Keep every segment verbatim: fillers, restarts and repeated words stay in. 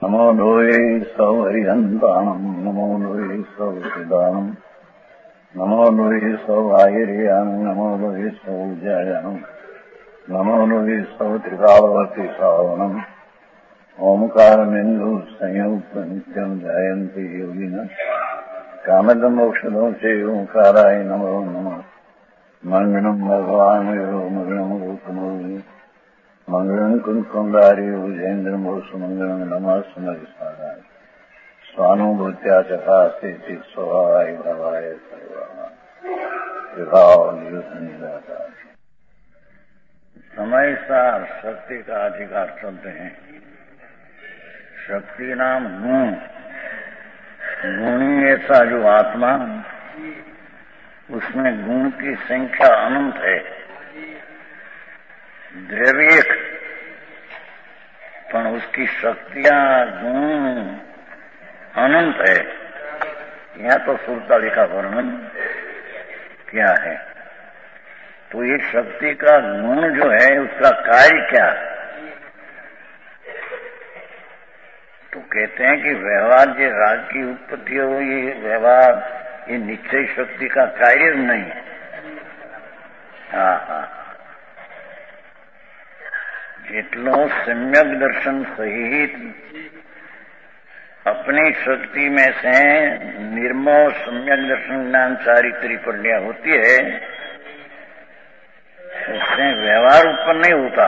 नमो लोये सौहरिहन्ताणम् नमो लोये सौहृदानम् नमो लोये सौभागिर्यानम् नमो लोये सौजयानम् नमो लोये सौत्रिकावती सावनम् ओंकारमेन्दु संयुक्त नित्यम् ध्यायन्ति योगिनः कामदमोक्षदो च ओंकाराय नमो नमः मंगलम् भगवान् यो मंगलम् रूपमोहि मंगलम् कुंकुंडारी उजेन्द्रमो सुमंगलम् नमः सुमरिसाराय स्वानुभूत्या चकास्ते स्वभावाय भवाय सर्वाः। समय सार शक्ति का अधिकार चलते हैं। शक्ति नाम गुण, गुणी ऐसा जो आत्मा, उसमें गुण की संख्या अनंत है। द्रव्यक पर उसकी शक्तियां गुण अनंत है। यहाँ तो सुरताली का वर्णन क्या है। तो ये शक्ति का गुण जो है उसका कार्य क्या? तो कहते हैं कि व्यवहार जो राग की उत्पत्ति हो, ये व्यवहार ये निश्चय शक्ति का कार्य नहीं है। हाँ हाँ, જેટલો सम्यक दर्शन सहित अपनी शक्ति में से निर्मोह सम्यक दर्शन ज्ञान चारित्री प्रज्ञा होती है, उससे व्यवहार उत्पन्न नहीं होता।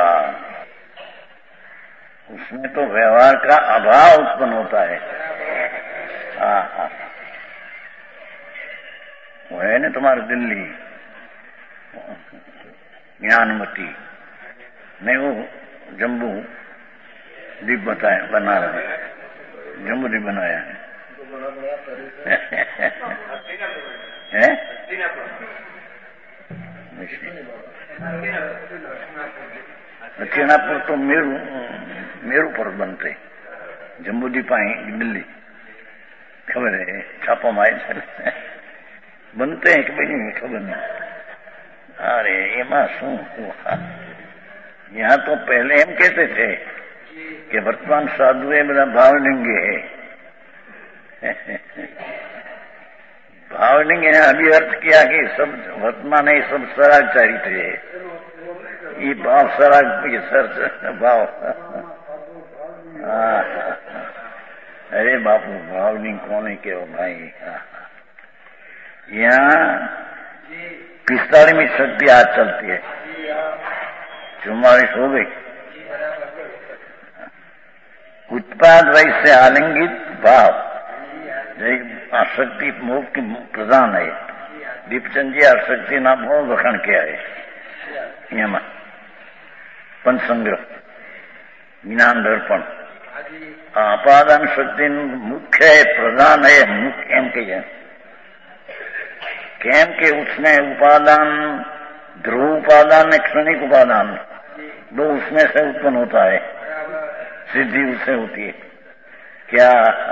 उसमें तो व्यवहार का अभाव उत्पन्न होता है। हाँ हाँ, वो है ना तुम्हारी दिल्ली ज्ञानमती, नहीं वो जम्बू द्वीप बताया बना रहा है, जम्बू द्वीप बनाया है। है दक्षिणापुर तो मेरू मेरू पर बनते, जम्बू द्वीप आई दिल्ली खबर है, छापा मारे बनते हैं कि भाई नहीं खबर नहीं। अरे एमा शू हुआ, यहाँ तो पहले हम कहते थे कि वर्तमान साधु है मेरा भावलिंग है। भावलिंग है, अभी अर्थ किया कि सब वर्तमान है, सब सराग चारित्र है। ये भाव सराग ये सर भाव। अरे बापू भावलिंग कौन है के भाई। यहाँ पिस्तालीसवीं शक्ति आज चलती है, चुम्बालीस हो गई। उत्पाद वैसे आलिंगित भाव आसक्ति मोह की प्रधान है। दीपचंद जी आसक्ति ना बहुत वखण किया है। यहाँ पंच संग्रह ज्ञान दर्पण अपादान शक्ति मुख्य है, प्रधान है। मुख्य एम के केम के उसमें उपादान ध्रुव उपादान है, क्षणिक उपादान, दो उसमें से उत्पन्न होता है। सिद्धि उससे होती है क्या?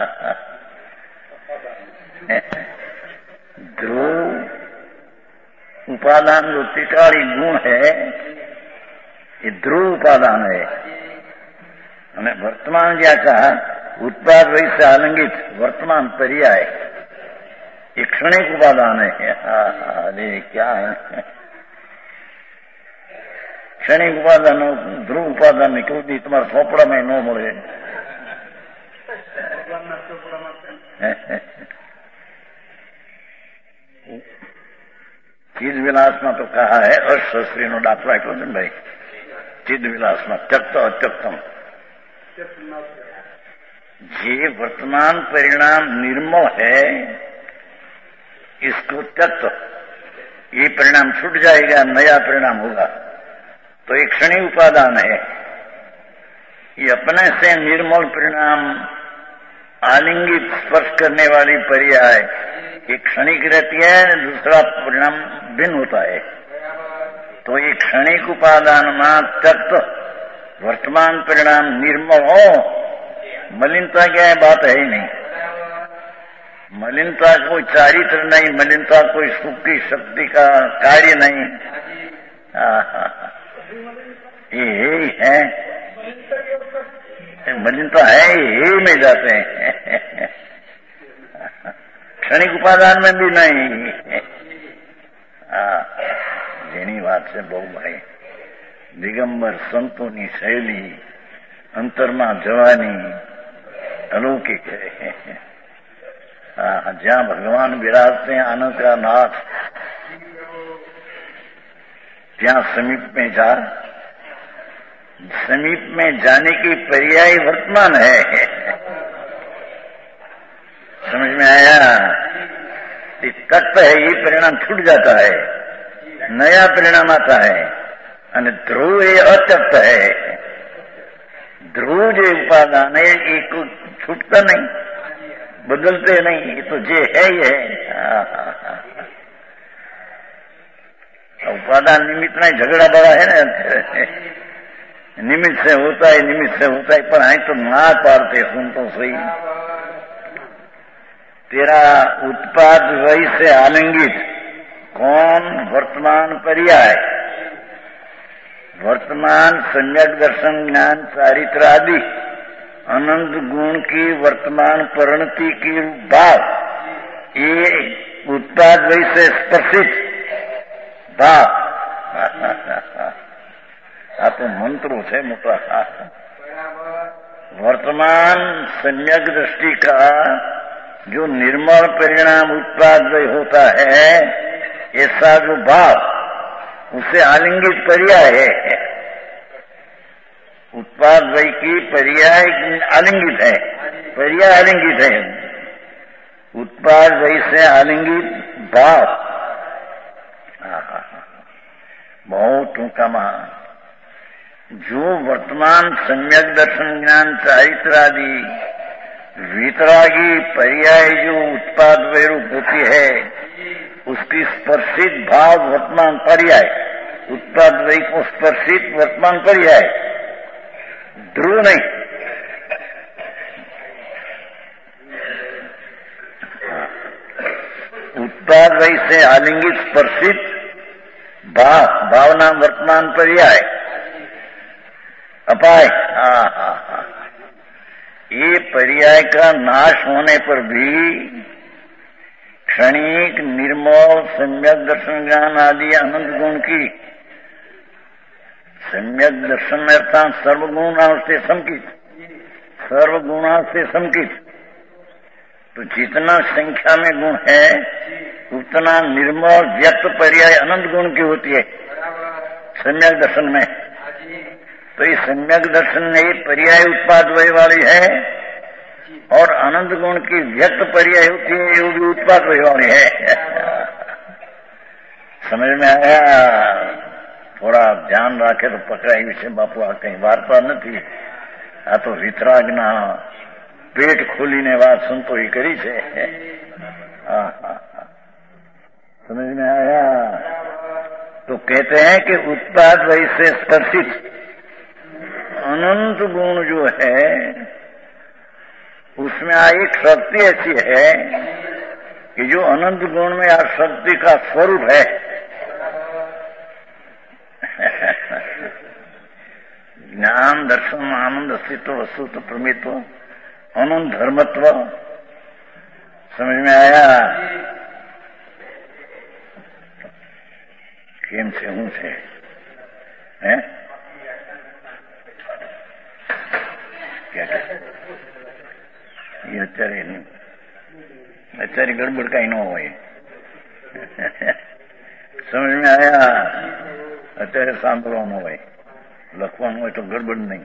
ध्रुव उपादान जो त्रिकाली गुण है, ये ध्रुव उपादान है। हमने वर्तमान क्या कहा? उत्पाद वैसे आलंगित वर्तमान पर्याय, ये क्षणिक उपादान है। अरे क्या है क्षणिक उपादान, ध्रुव उपादान ने क्यों दी? तुम्हारा थोपड़ा में नो मोड़े। चीज विलास में तो कहा है अर्थशास्त्री नो दाखला એટલો છે ભાઈ, ચિદ વિલાસ में त्यक्त अत्यक्तम, ये वर्तमान परिणाम निर्मल है, इसको त्यक्त, ये परिणाम छूट जाएगा, नया परिणाम होगा। तो एक क्षणिक उपादान है। ये अपने से निर्मल परिणाम आलिंगित स्पर्श करने वाली पर्याय एक क्षणिक रहती है, दूसरा परिणाम भिन्न होता है। तो ये क्षणिक उपादान में त्यक्त वर्तमान परिणाम निर्मल हो, मलिनता क्या है? बात है ही नहीं। मलिनता कोई चारित्र नहीं, मलिनता कोई सुख की शक्ति का कार्य नहीं। ये ही है मलिन तो है ही में जाते हैं, क्षणिक उपादान में भी नहीं। જેની વાત છે બહુ ભાઈ, દિગંબર સંતોની શૈલી અંતરમાં જવાની अलौकिक है। जहाँ भगवान विराजते हैं आनंद का नाथ, ત્યાં समीप में जा, समीप में जाने की पर्याय वर्तमान है। समझ में आया? तत्व है, ये परिणाम छूट जाता है, नया परिणाम आता है। અને ध्रुव ये अतत्व है। ध्रुव जो उपादान है ये कोई छूटता नहीं, बदलते नहीं, ये तो जे है ये है। उपादान निमित्त नहीं, झगड़ा बड़ा है ना, निमित्त से होता है, निमित्त से होता है, पर आई तो ना पारते सुन तो सही। तेरा उत्पाद वही से आलिंगित कौन? वर्तमान पर्याय, वर्तमान सम्यक दर्शन ज्ञान चारित्र आदि अनंत गुण की वर्तमान परिणति की भाव, ये उत्पाद वही से स्पर्शित भाव। आ तो मंत्रो है मोटा। वर्तमान सम्यक दृष्टि का जो निर्मल परिणाम उत्पाद वही होता है, ऐसा जो भाव उसे आलिंगित पर्याय है। उत्पाद वही की पर्याय आलिंगित है, पर्याय आलिंगित है। उत्पाद वही से आलिंगित भाव बहुत टूंका महा। जो वर्तमान सम्यक दर्शन ज्ञान चारित्र आदि वितरागी पर्याय जो उत्पाद वैरूप होती है, उसकी स्पर्शित भाव वर्तमान पर्याय, उत्पाद वही को स्पर्शित वर्तमान पर्याय, ध्रुव नहीं। उत्पाद वही से आलिंगित स्पर्शित भाव, भावना वर्तमान पर्याय अपाय। हाँ हाँ हाँ, ये पर्याय का नाश होने पर भी क्षणिक निर्मल सम्यक दर्शन ज्ञान आदि अनंत गुण की, सम्यक दर्शन अर्थात सर्वगुणा से समकित, सर्वगुणा से समकित। तो जितना संख्या में गुण है उतना निर्मल व्यक्त पर्याय अनंत गुण की होती है सम्यक दर्शन में। तो ये सम्यक दर्शन में ये पर्याय उत्पाद वही वाली है, और अनंत गुण की व्यक्त पर्याय होती है, ये भी उत्पाद वही वाली है। समझ में आया? थोड़ा ध्यान राखे तो पकड़ाई विषय बापू आ कहीं वार्ता नहीं। आ तो वितरागना पेट खोलीने बात सुन तो ही करी छे। हाँ हाँ, समझ में आया? तो कहते हैं कि उत्पाद वही से स्पर्शित अनंत गुण जो है, उसमें एक शक्ति ऐसी है कि जो अनंत गुण में आ शक्ति का स्वरूप है। ज्ञान दर्शन आनंद अस्तित्व वस्तुत्व प्रमित्व अनंत धर्मत्व। समझ में आया? केम से हूं से है क्या क्या ये અત્યારે અત્યારે ગડબડ કઈ ન હોય। સમજ में आया? અત્યારે સાંભળવાનું હોય, લખવાનું હોય તો ગડબડ નહીં।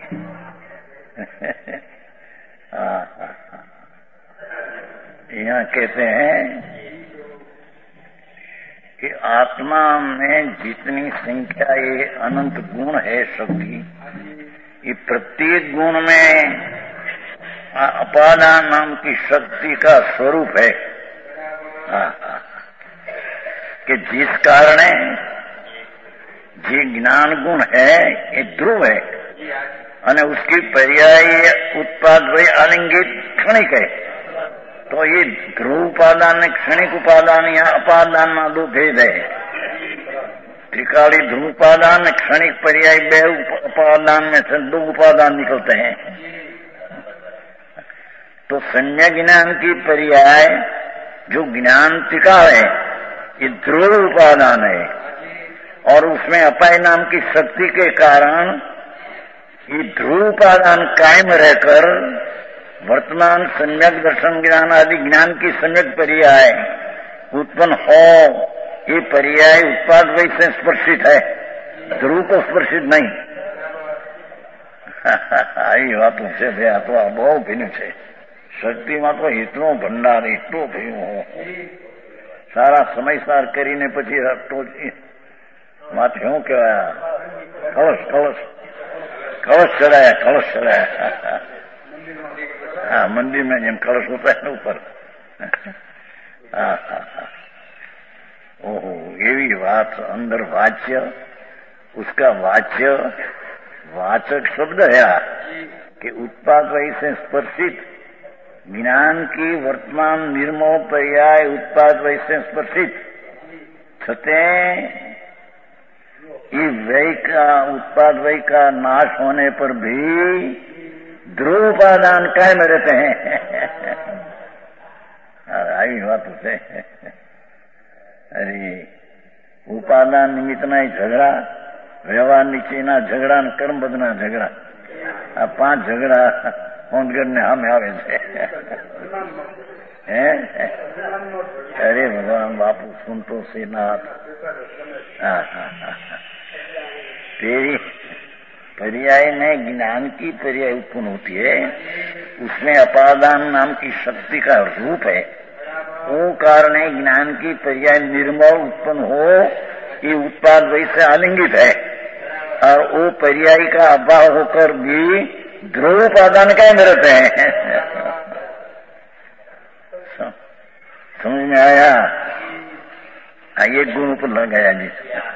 हाँ हाँ हाँ, यहाँ कहते हैं कि आत्मा में जितनी संख्या ये अनंत गुण है शक्ति, ये प्रत्येक गुण में अपादान नाम की शक्ति का स्वरूप है। हाँ हाँ, कि जिस कारण जी ज्ञान गुण है ये ध्रुव है, અને उसकी पर्याय उत्पाद वही आलिंगित क्षणिक है। तो ये ध्रुव उपादान ने क्षणिक उपादान या अपादान में दो भेद है। त्रिकाली ध्रुव उपादान क्षणिक पर्याय बे उपादान में से दो उपादान निकलते हैं। तो सम्यक ज्ञान की पर्याय जो ज्ञान टिका है ये ध्रुव उपादान है, और उसमें अपाय नाम की शक्ति के कारण ये ध्रुव उपादान कायम रहकर वर्तमान सम्यक दर्शन ज्ञान आदि ज्ञान की सम्यक पर्याय उत्पन्न हो, ये पर्याय उत्पाद वही से स्पर्शित है, ध्रुव को स्पर्शित नहीं। आई वातों से भैया तो बहू भीन है। शक्ति में तो इतनो भंडार इतनो भीम हो, सारा समयसार करीने પછી તો માથે શું કહેવાય કળશ કળશ कलश चढ़ाया कलश चढ़ाया हाँ मंदिर में जब कलश होता है ना ऊपर हाँ हाँ हाँ ओहो एवी बात अंदर वाच्य उसका वाच्य वाचक शब्द है कि उत्पाद वही से स्पर्शित ज्ञान की वर्तमान निर्मोह पर्याय उत्पाद वही से स्पर्शित छते व्यय का उत्पाद व्यय का नाश होने पर भी ध्रुव उपादान कायम रहते हैं। आई बात उसे अरे उपादान निमित्त ना झगड़ा व्यवहार नीचे ना झगड़ा न कर्म बदना झगड़ा आ पांच झगड़ा होंदगढ़ ने हम आवे अरे भगवान बापू सुनतो से नाथ हाँ हाँ हाँ तेरी पर्याय में ज्ञान की पर्याय उत्पन्न होती है, उसमें अपादान नाम की शक्ति का रूप है, वो कारण है ज्ञान की पर्याय निर्मल उत्पन्न हो, ये उत्पाद वही से आलिंगित है, और वो पर्याय का अभाव होकर भी ध्रुव उपादान का में रहते हैं। समझ में आया? एक गुण पर लग गया जी।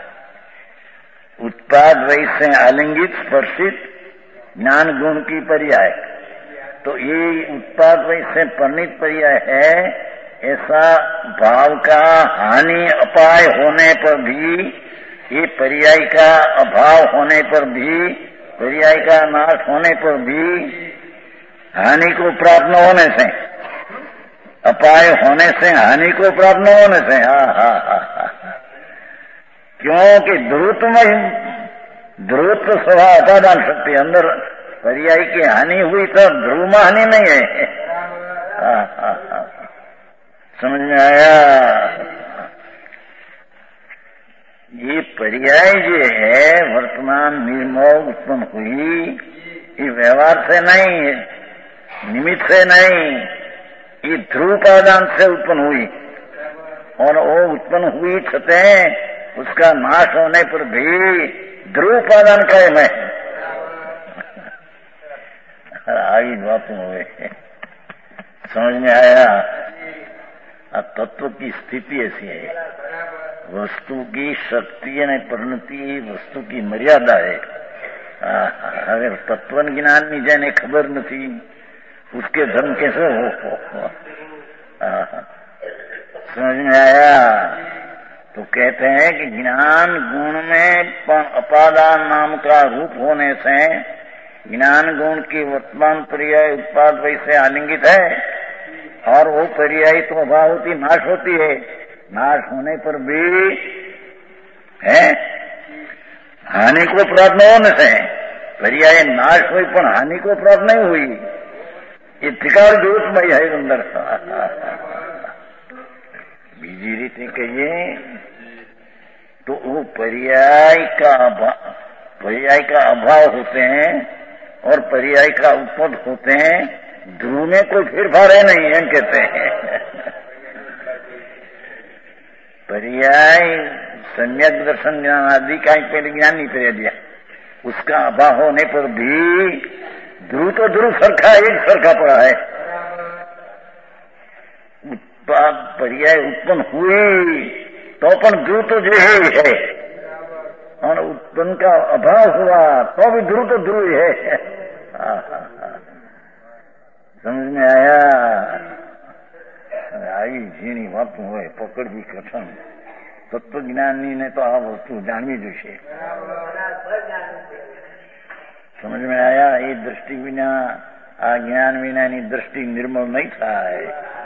उत्पाद वही से आलिंगित स्पर्शित ज्ञान गुण की पर्याय, तो ये उत्पाद वही से परिणित पर्याय है। ऐसा भाव का हानि अपाय होने पर भी, ये पर्याय का अभाव होने पर भी, पर्याय का नाश होने पर भी, हानि को प्राप्त न होने से, अपाय होने से, हानि को प्राप्त न होने से, हा हा हा हा क्योंकि ध्रुव में ध्रुव स्वभाव अपादान शक्ति अंदर पर्याय की हानि हुई तो ध्रुव में हानि नहीं है। हा हा हा समझ में आया? ये पर्याय जो है वर्तमान निर्मोह उत्पन्न हुई, ये व्यवहार से नहीं, निमित्त से नहीं, ये ध्रुव उपादान से उत्पन्न हुई, और वो उत्पन्न हुई छते उसका नाश होने पर भी ध्रुव उपादान कायम है। आई बातों हुए समझ में आया? तत्व की स्थिति ऐसी है, वस्तु की शक्ति ने परिणति वस्तु की मर्यादा है। अगर तत्व ज्ञान में जाने खबर नहीं, उसके धर्म कैसे हो, हो, हो। समझ में आया? तो कहते हैं कि ज्ञान गुण में अपादान नाम का रूप होने से ज्ञान गुण की वर्तमान पर्याय उत्पाद वैसे आलिंगित है, और वो पर्याय तो अभाव होती, नाश होती है, नाश होने पर भी है हानि को प्राप्त न होने से, पर्याय नाश हुई पर हानि को प्राप्त नहीं हुई, ये त्रिकाल दोषमय है अंदर। बीजी रीते कहिए तो वो पर्याय का अभाव, पर्याय का अभाव होते हैं और पर्याय का उत्पन्न होते हैं, ध्रुव में कोई फेरफार है नहीं, हम कहते हैं। पर्याय सम्यक दर्शन ज्ञान आदि का पहले ज्ञान नहीं पर्याय दिया, उसका अभाव होने पर भी ध्रुव तो ध्रुव सरखा एक सरखा पड़ा है। उत्पाद पर्याय उत्पन्न हुई तो अपन ध्रुव तो जो ही है, और उत्पन्न का अभाव हुआ तो भी ध्रुव तो ध्रुव ही है। हाँ हाँ हाँ समझ में आया? आई झीणी वातों હોય પકડવી કઠણ, તત્વજ્ઞાની ને તો આ વસ્તુ જાણવી જોઈશે। समझ में आया? ये दृष्टि बिना આ જ્ઞાન વિનાની દ્રષ્ટિ નિર્મળ નહીં થાય.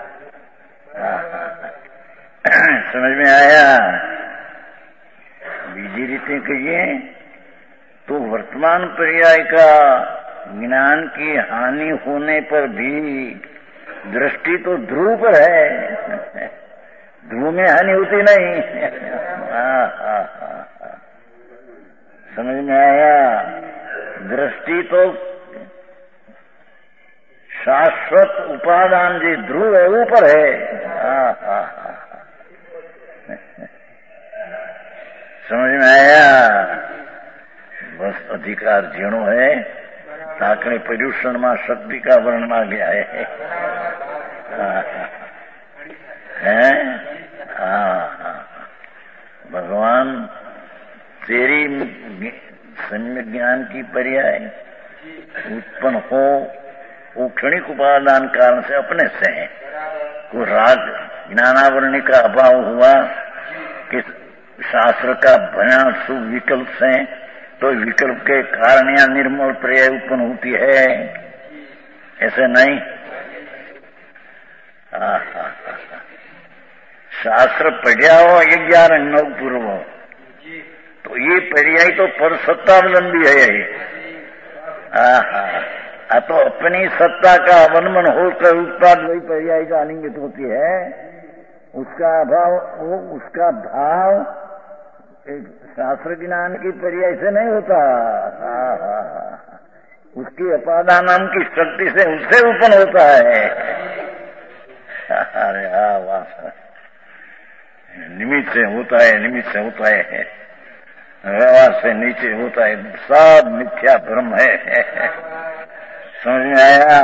સમજ में आया? બીજી રીતે કહીએ तो वर्तमान पर्याय का ज्ञान की हानि होने पर भी दृष्टि तो ध्रुव पर है. ध्रुव में हानि होती नहीं. हाँ हाँ हाँ समझ में आया? दृष्टि तो शाश्वत उपादान जी ध्रुव है, ऊपर है. हाँ हाँ हाँ समझ में आया? बस अधिकार झीणो है. ताकने पर्यूषण में शक्ति का वर्णन आ गया है. है हाँ हाँ भगवान तेरी सम्यक ज्ञान की पर्याय उत्पन्न हो वो क्षणिक उपादान कारण से अपने से है. को राग ज्ञानावरणी का अभाव हुआ कि शास्त्र का भयान सुविकल्प से तो विकल्प के कारण या निर्मल पर्याय उत्पन्न होती है. ऐसे नहीं. शास्त्र पढ़िया हो ग्यारह नौ पूर्व तो ये पर्याय तो पर सत्तावलंबी है. आ तो अपनी सत्ता का अवलंबन होकर उत्पाद वही पर्याय का आलिंगित होती है. उसका अभाव वो उसका भाव एक शास्त्र ज्ञान की पर्याय से नहीं होता. उसकी अपादान नाम की शक्ति से उससे उत्पन्न होता है. अरे हाँ वाह निमित्त से होता है. निमित्त से होता है. व्यवहार से नीचे होता है. सब मिथ्या भ्रम है. समझ में आया?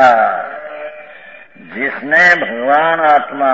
जिसने भगवान आत्मा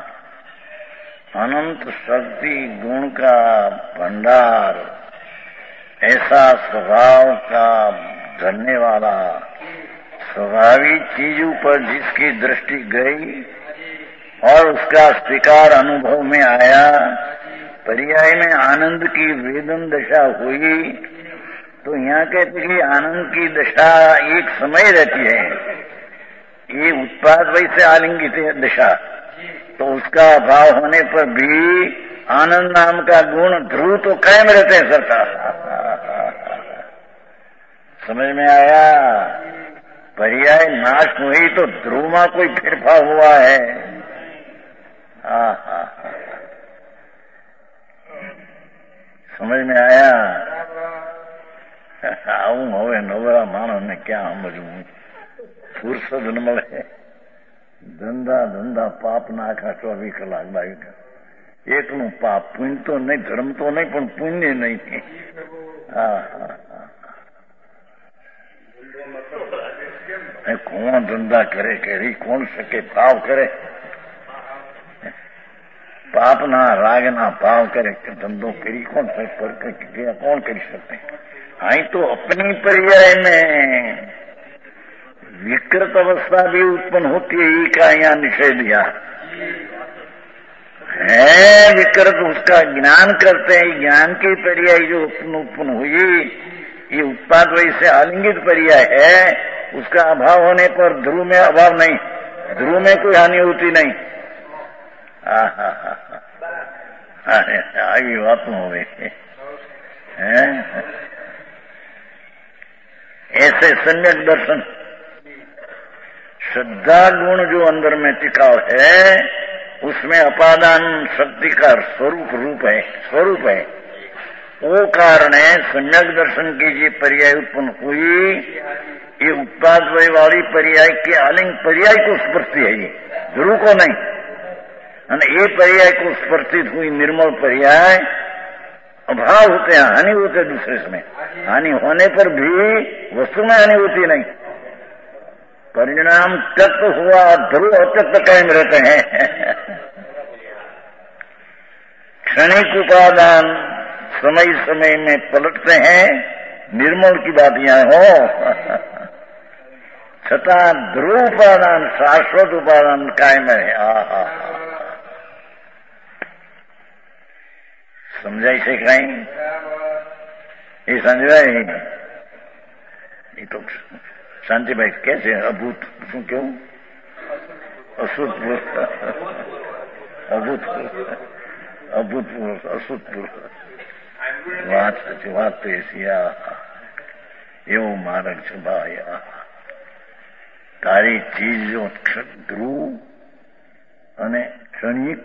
अनंत शक्ति गुण का भंडार ऐसा स्वभाव का धरने वाला स्वाभाविक चीजों पर जिसकी दृष्टि गई और उसका स्वीकार अनुभव में आया, पर्याय में आनंद की वेदन दशा हुई, तो यहाँ कहते कि आनंद की दशा एक समय रहती है. ये उत्पाद वैसे आलिंगित है दशा, तो उसका अभाव होने पर भी आनंद नाम का गुण ध्रुव तो कायम रहते हैं सरकार. समझ में आया? पर्याय नाश हुई तो ध्रुव में कोई फेरफार हुआ है. हाँ हाँ समझ में आया? આવું હવે નવરા માણસને ક્યાં સમજવું? ફુરસદ ન મળે. ધંધા ધંધા પાપ નાખા ચોવીસ કલાક બાવીસ એકનું પાપ. પુણ્ય તો નહીં, ધર્મ તો નહીં, પણ પુણ્ય નહીં. હા હા કોણ ધંધા કરે કરી કોણ શકે? ભાવ કરે પાપના રાગના ભાવ કરે ધંધો કરી કોણ કોણ કરી શકે? आई तो अपनी पर्याय में विकृत अवस्था भी उत्पन्न होती है. ये का यहाँ निषेध दिया है. विकृत उसका ज्ञान करते हैं. ज्ञान की पर्याय जो उत्पन्न हुई ये उत्पाद वैसे आलिंगित पर्याय है. उसका अभाव होने पर ध्रुव में अभाव नहीं, ध्रुव में कोई हानि होती नहीं. अरे आगे बात हो गई है. ऐसे सम्यक दर्शन श्रद्धा गुण जो अंदर में टिकाव है उसमें अपादान शक्ति का स्वरूप रूप है स्वरूप है. वो कारण है सम्यक दर्शन की जो पर्याय उत्पन्न हुई ये उत्पाद वय वाली पर्याय के आलिंग पर्याय को स्पर्शी है. ये ध्रुव को नहीं. ये पर्याय को स्पर्शित हुई निर्मल पर्याय अभाव होते हैं, हानि होते दूसरे समय. हानि होने पर भी वस्तु में हानि होती नहीं. परिणाम तत्व हुआ ध्रुव तत्व कायम रहते हैं. क्षणिक उपादान समय समय में पलटते हैं. निर्मल की बात यहाँ हो छता ध्रुव उपादान शाश्वत उपादान कायम है. आहा समझाई से कहीं ये समझाए ये तो શાંતિભાઈ કે છે અભૂત શું કેવું અસૂતપુરુષ અભૂતપુરુષ અભૂતપુરુષ અસૂતપુરુષ વાત સાચી વાત તો એ સિયા એવો માર્ગ છે ભાઈ તારી ચીજો ધ્રુવ અને क्षणिक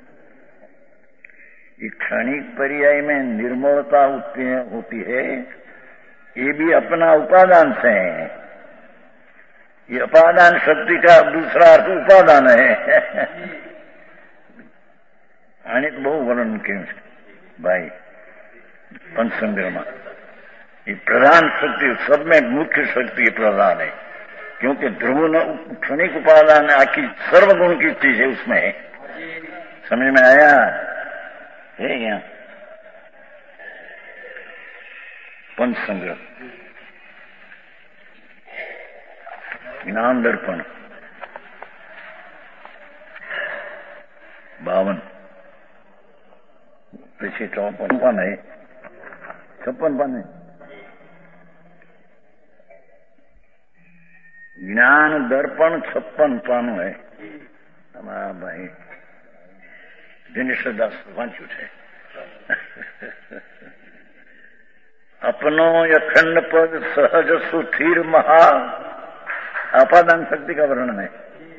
ये क्षणिक पर्याय में निर्मलता होती है, ये भी अपना उपादान से है। ये उपादान शक्ति का दूसरा अर्थ उपादान है। आने तो बहु वर्णन क्यों भाई पंचसंग्रह में ये प्रधान शक्ति सब में मुख्य शक्ति प्रधान है, क्योंकि ध्रुव क्षणिक उपादान आखिर सर्वगुण की चीज है, उसमें है। समझ में आया है क्या? पंच संग्रह ज्ञान दर्पण बावन पीछे चौपन पान है, छप्पन पान है। ज्ञान दर्पण छप्पन पान है। हमारा भाई दिनेश्वर दास वांचू है। अपनो अखंड पद सहज सुधीर महा अपादान शक्ति का वर्णन है।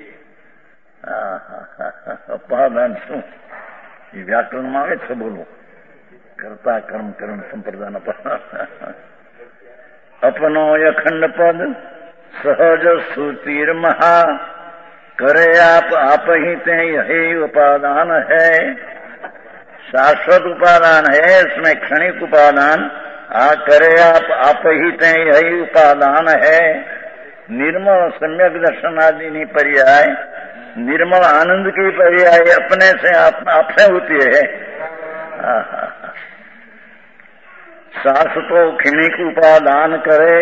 अपादान शू ये व्याकरण में आवे छे बोलो कर्ता कर्म करण संप्रदान अपनो अखंड पद सहज सुधीर महा करे आप आप ही ते यही उपादान है। शाश्वत उपादान है, इसमें क्षणिक उपादान आ करे आप आप ही ते यही उपादान है। निर्मल सम्यक दर्शन आदि नहीं पर्याय, निर्मल आनंद की पर्याय अपने से आप आपसे होती है। शाश्वतो क्षणिक उपादान करे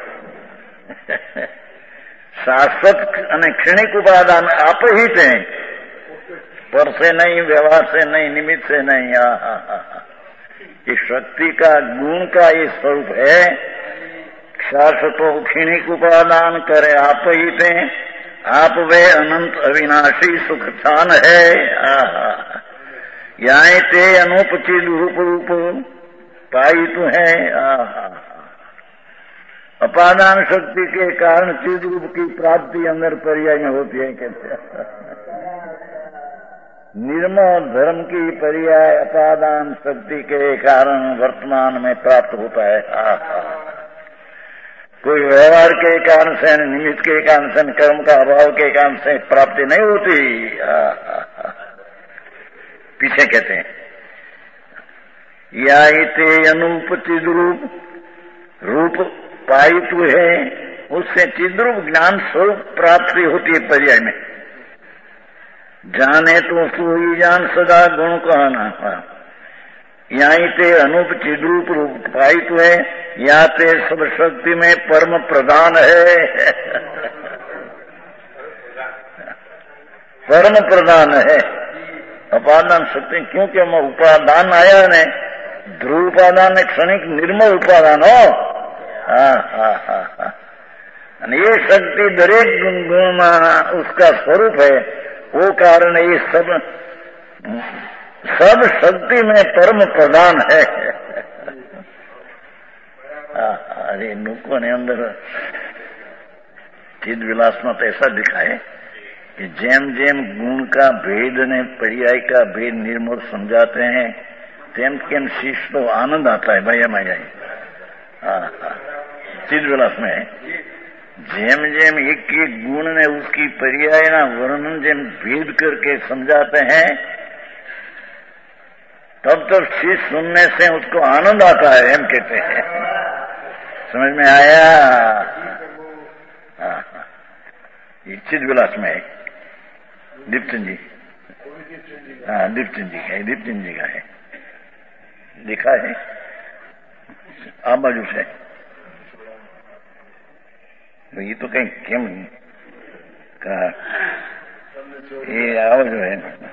शाश्वत અને क्षणिक उपादान आप ही थे, पर से नहीं, व्यवहार से नहीं, निमित्त से नहीं। ये शक्ति का गुण का ये स्वरूप है। शाश्वतो क्षणिक उपादान करे आप ही थे, आप वे अनंत अविनाशी सुख स्थान है। यहाँ ते अनुपचित रूप रूप पाई तू है। अपादान शक्ति के कारण चिद रूप की प्राप्ति अंदर पर्याय में होती है, कहते हैं। निर्मल धर्म की पर्याय अपादान शक्ति के कारण वर्तमान में प्राप्त होता है। कोई व्यवहार के कारण से, निमित्त के कारण से, कर्म का अभाव के कारण से प्राप्ति नहीं होती। पीछे कहते हैं या इते अनुपचित रूप रूप पायितु है, उससे चिद्रूप ज्ञान स्वरूप प्राप्ति होती है पर्याय में। जाने तो सोई जान सदा गुण कहना। यहाँ ते अनूप चिद्रूप रूप पायितु है, या ते सब शक्ति में परम प्रधान है। परम प्रधान है अपादान शक्ति, क्योंकि हम उपादान आया ने ध्रुव उपादान क्षणिक निर्मल उपादान हो। हाँ हाँ हाँ हाँ અને ये शक्ति दरेक गुण में उसका स्वरूप है, वो कारण ये सब सब शक्ति में परम प्रधान है। अरे लोगों ने अंदर चिद विलास में तो ऐसा दिखा है कि जेम जेम गुण का भेद ने पर्याय का भेद निर्मल समझाते हैं, तेम तेम शिष्य तो आनंद आता है भैया माया। चिद विलास में जेम जेम एक एक गुण ने उसकी पर्याय ना वर्णन जेम भेद करके समझाते हैं, तब तब चीज सुनने से उसको आनंद आता है, हम कहते हैं। समझ में आया? हाँ हाँ, ये चिद विलास में है, दीप्तन जी। हाँ दीप्तन जी का है, दीप्तन जी का है, लिखा है आ बाजू से। तो ये तो कहीं केम का ये आवाज है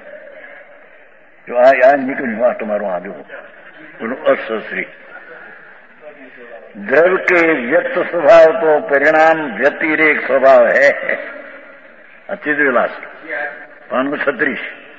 जो आ, आ निकल हुआ तुम्हारो आ जो बोलो अश्री द्रव्य के व्यक्त स्वभाव तो परिणाम व्यतिरेक स्वभाव है। अचित विलास पानु छत्रीस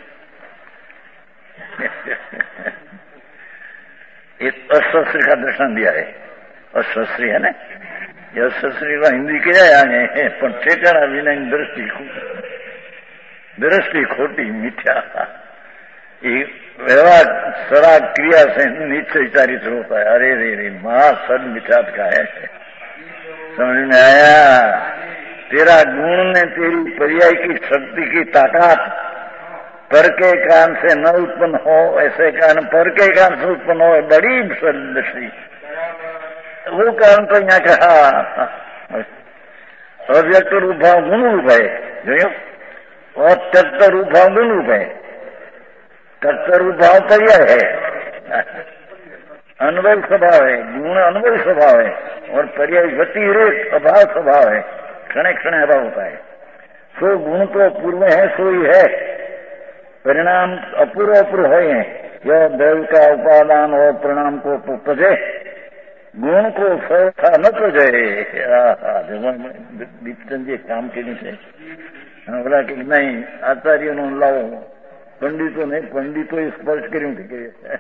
एक अशास्त्री का दर्शन दिया है। अशास्त्री है ना, ये अशास्त्री का हिंदी किया आगे है पर ठेकाना विना दृष्टि दृष्टि खोटी मिथ्या। व्यवहार सरा क्रिया से निश्चय चारित्र होता है। अरे रे रे महासद मिथ्यात का है। समझ में आया? तेरा गुण ने तेरी पर्याय की शक्ति की ताकत पर के कान से न उत्पन्न हो, ऐसे कारण पर के कान से उत्पन्न हो, बड़ी दृष्टि वो कारण तो यहाँ कहा अव्यक्त रूप भाव गुण रूप है जो, और त्यक्त रूप भाव गुण रूप है। त्यक्त रूप भाव पर्याय है, अनुभव स्वभाव है, गुण अनुभव स्वभाव है, और पर्याय व्यतिरेक अभाव स्वभाव है, क्षण क्षण अभाव होता है। सो गुण तो पूर्व है, सो ही है, परिणाम अपूर्व अपूर्व है। यह दैव का उपादान और परिणाम को तो तजे, गुण को सहसा न तजे। दीपचंद जी काम के नीचे बोला कि नहीं आचार्य नो लाओ, पंडितों ने पंडितों स्पर्श करूं थे।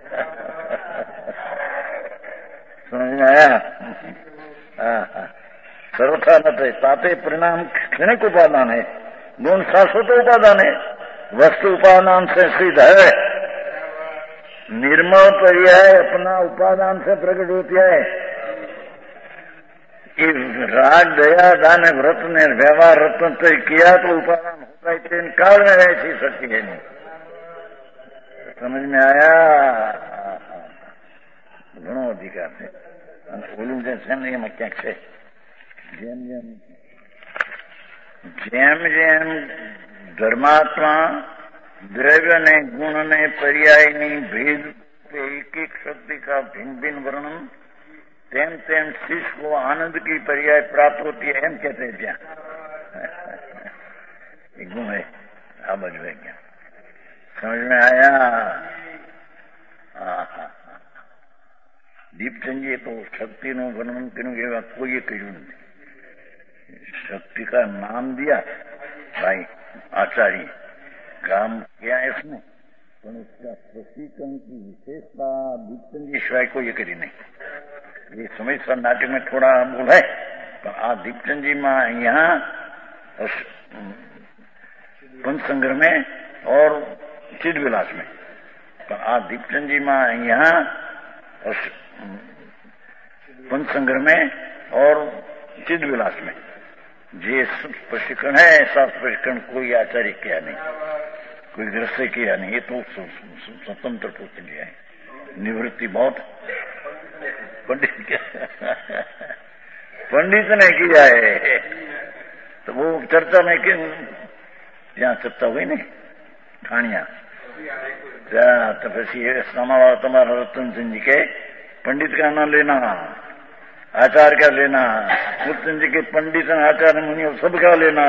समझ में आया? सर्वथा न थे ताते परिणाम क्षणिक उपादान है, गुण शाश्वत उपादान है, वस्तु उपादान से सिद्ध है। निर्मल पर्याय अपना उपादान से प्रकट होती है। कि राग दया दान व्रत ने व्यवहार रत्न तय किया तो उपादान होता है, तीन काल में ऐसी शक्ति है नहीं। समझ में आया? घणो अधिकार है बोलू जैसे नहीं मैं क्या से જેમ જેમ જેમ જેમ ધર્માત્મા દ્રવ્ય ने गुण ने पर्याय ने भेद एक एक शक्ति का भिन्न भिन्न वर्णन, तेम तेम शिष्य को आनंद की पर्याय प्राप्त होती है। हम कहते हैं क्या गुण है समझ में क्या समझ में आया? दीपचंद तो शक्ति नो वर्णन करूँ कोई करू नहीं। शक्ति का नाम दिया भाई आचार्य, काम किया इसने, पर उसका प्रशिक्षण की विशेषता दीपचंद जी शिवाय को ये करी नहीं। ये समय सर नाटक में थोड़ा बोल है, पर आ दीपचंद जी में यहाँ पंच संग्रह में और चिद विलास में, पर आ दीपचंद जी में यहाँ पंच संग्रह में और चिद विलास में जे प्रशिक्षण है, ऐसा प्रशिक्षण कोई आचार्य किया नहीं, कोई गृहस्थ किया नहीं। ये तो स्वतंत्र पुत्र लिया है। निवृत्ति बहुत पंडित पंडित ने किया है, तो वो चर्चा में कि यहाँ चर्चा हुई नहीं ठाणिया तो फिर समावा तुम्हारा रतन सिंह जी के पंडित का नाम लेना, आचार्य का लेना, रतन जी के पंडित आचार्य मुनि सबका लेना।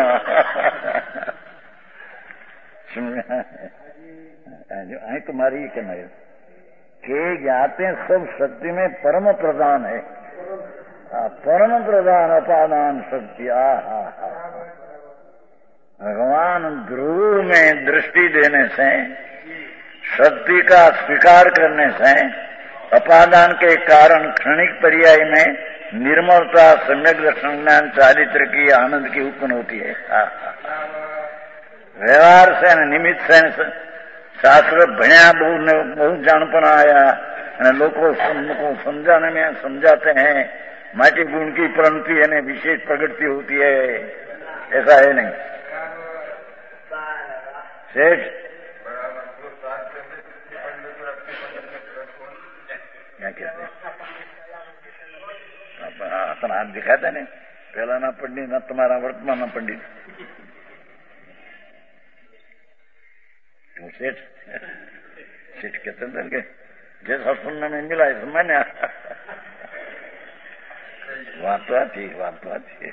आई तुम्हारी ये कहना है कि ज्ञाते सब शक्ति में परम प्रधान है, परम प्रधान अपादान शक्ति। आ हा हा भगवान ध्रुव में दृष्टि देने से, शक्ति का स्वीकार करने से, अपादान के कारण क्षणिक पर्याय में निर्मलता, सम्यक दर्शन ज्ञान, चारित्र की आनंद की उत्पन्न होती है। व्यवहार से निमित्त से शास्त्र भण्या बहुत बहुत जानपन आया, लोगों को समझाने में समझाते हैं, माटी गुण की प्रवृत्ति है, विशेष प्रगति होती है, ऐसा है नहीं। सेठ क्या कहते हैं अपना हाथ दिखाते नहीं, पहला ना पंडित ना तुम्हारा वर्तमान ना पंडित। तो सेठ सेठ कहते थे कि जैसा सुनने में मिला है मैंने बात तो आती बात तो आती है।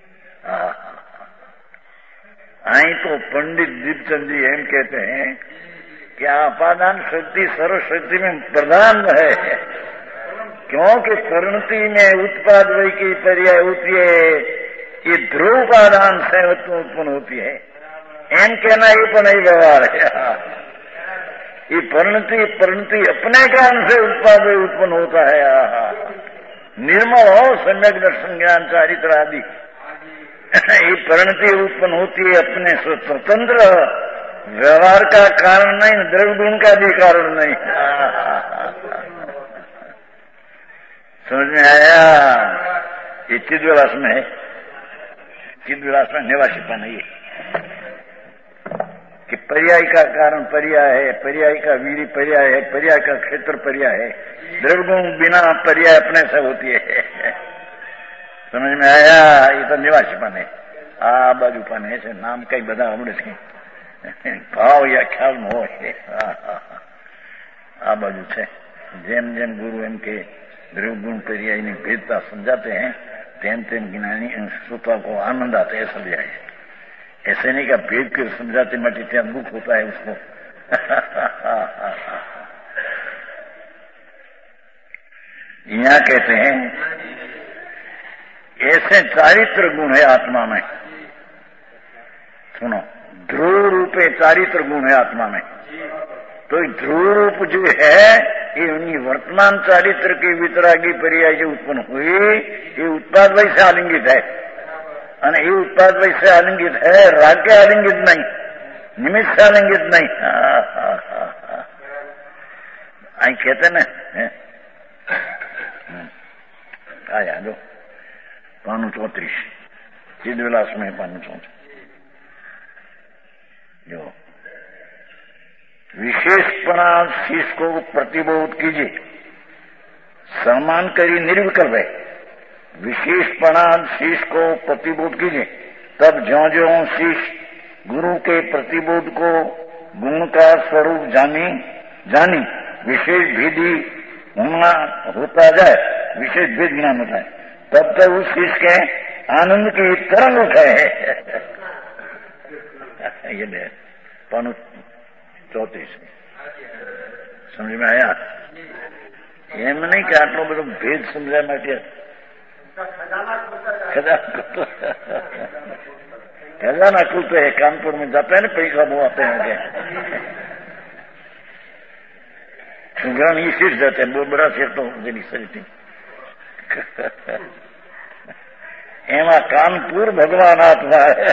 आई तो पंडित दीपचंद जी एम कहते हैं कि अपादान शक्ति सर्वशक्ति में प्रधान है, क्योंकि परिणति में उत्पाद वही की पर्याय होती है, ये ध्रुव उपादान से उत्पन्न होती है। एम कहना ये तो नहीं व्यवहार है। ये परिणति परिणति अपने कारण से उत्पाद उत्पन्न होता है। निर्मल हो सम्यक दर्शन ज्ञान चारित्र आदि, ये परिणति उत्पन्न होती है अपने स्वतंत्र, व्यवहार का कारण नहीं, द्रव्य गुण का भी कारण नहीं। समझ में आया? ये चिद्विलास में है, चिद्विलास में निवासीपन है ये कि पर्याय का कारण पर्याय है, पर्याय का वीर्य पर्याय है, पर्याय का क्षेत्र पर्याय है, द्रव्य गुण बिना पर्याय अपने से होती है। समझ में आया? ये तो निवासीपन है। आ बाजूपन है से नाम कई बधा हमने भाव या ख्याल में हो आ बाजू છે। જેમ જેમ ગુરુ એમ કે દ્રવ્ય ગુણ पर्यायની भेदता समझाते हैं, तेम तेम ज्ञानी श्रोता को आनंद आता है समझाए। ऐसे नहीं का भेद कर समझाते मटी क्या दुख होता है उसको। यहाँ कहते हैं ऐसे चारित्र गुण है आत्मा में। सुनो, ध्रुव रूपे चारित्र गुण है आत्मा में। तो ध्रुव रूप जो है ये उन्हीं वर्तमान चारित्र के वितरागी पर्याय जो उत्पन्न हुई, ये उत्पाद वैसे आलिंगित है। અને ये उत्पाद वैसे आलिंगित है, राग के आलिंगित नहीं, निमित्त आलिंगित नहीं। आई कहते ना आया दो पानु चौतीस चिद्विलास में पानु चौतीस जो विशेषपणा शीश को प्रतिबोध कीजिए, सम्मान करी निर्विकल्प है। विशेषपणा शीश को प्रतिबोध कीजिए, तब ज्यो ज्यो शीश गुरु के प्रतिबोध को गुण का स्वरूप जानी जानी विशेष भेदी होना होता जाए, विशेष भेद ज्ञान होता है, तब तक उस शीश के आनंद की तरंग उठे। ये पानु चौतीस समझ में आया? एम नहीं कि आटलो बधो भेद समझा माटे खजाना खुलते है, कानपुर में जाते हैं ना पैसा बुआते हैं, सुगरण ये शीर्ष जाते हैं, बहुत बड़ा शेर तो जेनी सरिती एमा कानपुर भगवान आत्मा है।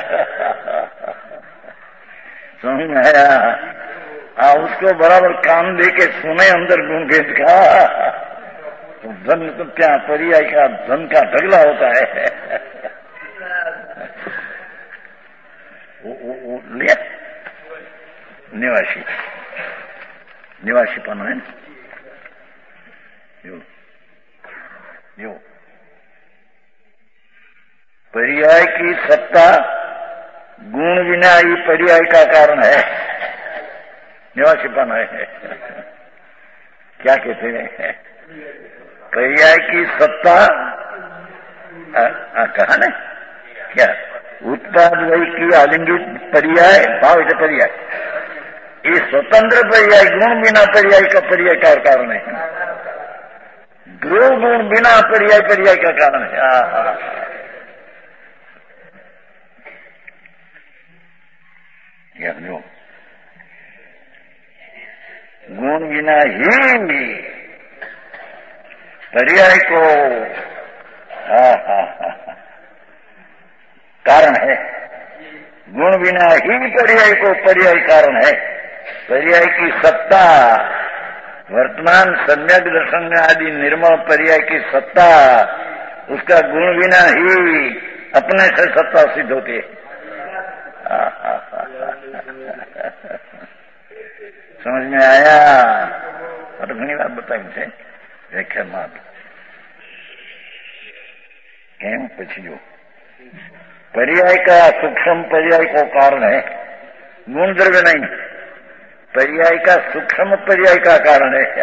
समझ में आया? आ उसको बराबर कान दे के सुने अंदर गुण भेद का, तो धन तो क्या पर्याय का धन का ढगला होता है। वो वो वो लिया निवासी निवासीपन है ना यो यो पर्याय की सत्ता गुण बिना ही पर्याय का कारण है, निवासीपन है। क्या कहते हैं? पर्याय की सत्ता कहा ना क्या? उत्पाद वही की आलिंगित पर्याय भाव से पर्याय, ये स्वतंत्र पर्याय गुण बिना पर्याय का पर्याय का कारण है। ध्रुव गुण बिना पर्याय पर्याय का कारण है। जो गुण बिना ही पर्याय को हा हा हा कारण है, गुण बिना ही पर्याय को पर्याय कारण है। पर्याय की सत्ता वर्तमान सम्यक दर्शन आदि निर्मल पर्याय की सत्ता, उसका गुण बिना ही अपने से सत्ता सिद्ध होती है। समझ में आया? तो घनी बात बताई थे व्याख्या मात केम पछी जो पर्याय का सूक्ष्म पर्याय को कारण है, गुण द्रव्य नहीं, पर्याय का सूक्ष्म पर्याय का कारण है।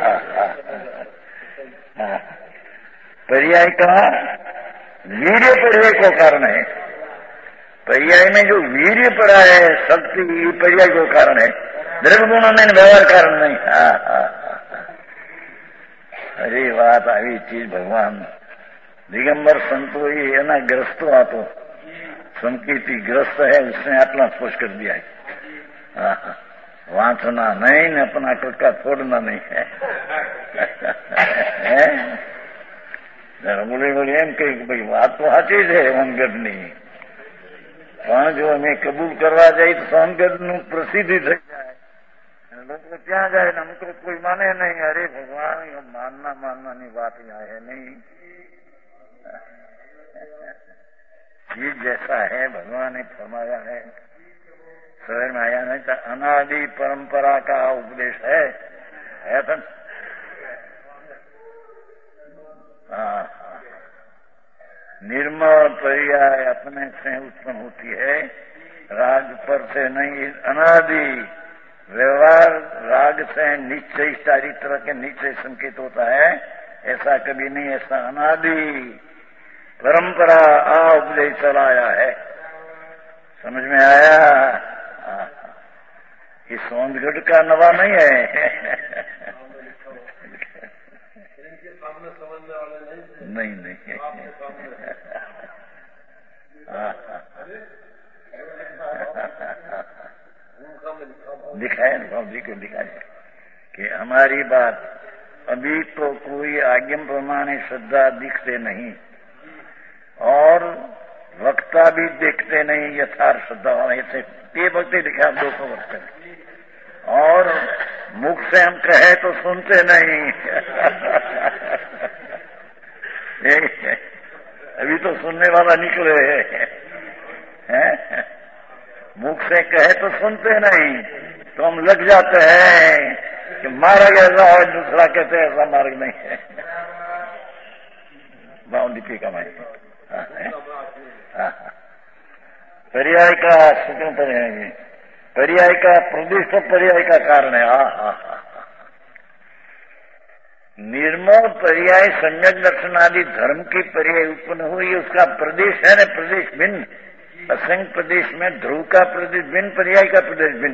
पर्याय का वीर्य पर्याय को कारण है, पर्याय में जो वीर्य पड़ा है शक्ति पर्याय को कारण है, द्रव्य गुणों में व्यवहार कारण नहीं। અરે વાત આવી ચીજ ભગવાન દિગંબર संतो ये है ना ग्रस्तो आ तो संकीर्ति ग्रस्त है उसने अपना स्पर्श कर दिया है। वांचना नहीं ने अपना कक्का छोड़ना नहीं है। बोले बोले एम कही भाई बात तो साची है સોનગઢની પણ જો અમે કબૂલ કરવા જાય તો સોનગઢનું પ્રસિદ્ધિ થઈ જાય લોકો ત્યાં જાય ને हमको कोई माने नहीं। अरे भगवान ये मानना मानना नहीं बात यहाँ है नहीं। ये जैसा है भगवान ने फरमाया है शहर में आया नहीं तो अनादि परंपरा का उपदेश है, है तो हाँ निर्मल पर्याय अपने से उत्पन्न होती है, राग पर से नहीं। अनादि व्यवहार राग से निश्चय चारित्र के निश्चय संकेत होता है, ऐसा कभी नहीं। ऐसा अनादि परंपरा आ उपदेश चलाया है। समझ में आया? ये सोनगढ़ का नवा नहीं है। नहीं नहीं दिखाए ना जी को दिखाए कि हमारी बात अभी तो कोई आज्ञा प्रमाणे श्रद्धा दिखते नहीं और वक्ता भी देखते नहीं यथार्थ श्रद्धा ऐसे ते भक्ति दिखा दो सौ वक्त और मुख से हम कहे तो सुनते नहीं। अभी तो सुनने वाला निकले हैं, मुख से कहे तो सुनते नहीं तो हम लग जाते हैं कि मार्ग ऐसा है, दूसरा कहते हैं ऐसा मार्ग नहीं है। बाउंडी का मैं पर्याय का सूत्र पर्याय पर्याय का प्रदिष्ट पर्याय का कारण है। हा हा हा निर्मल पर्याय सम्यक दर्शन आदि धर्म की पर्याय उत्पन्न हुई, उसका प्रदेश है न प्रदेश भिन्न। असंग प्रदेश में ध्रुव का प्रदेश भिन्न, पर्याय का प्रदेश भिन्न।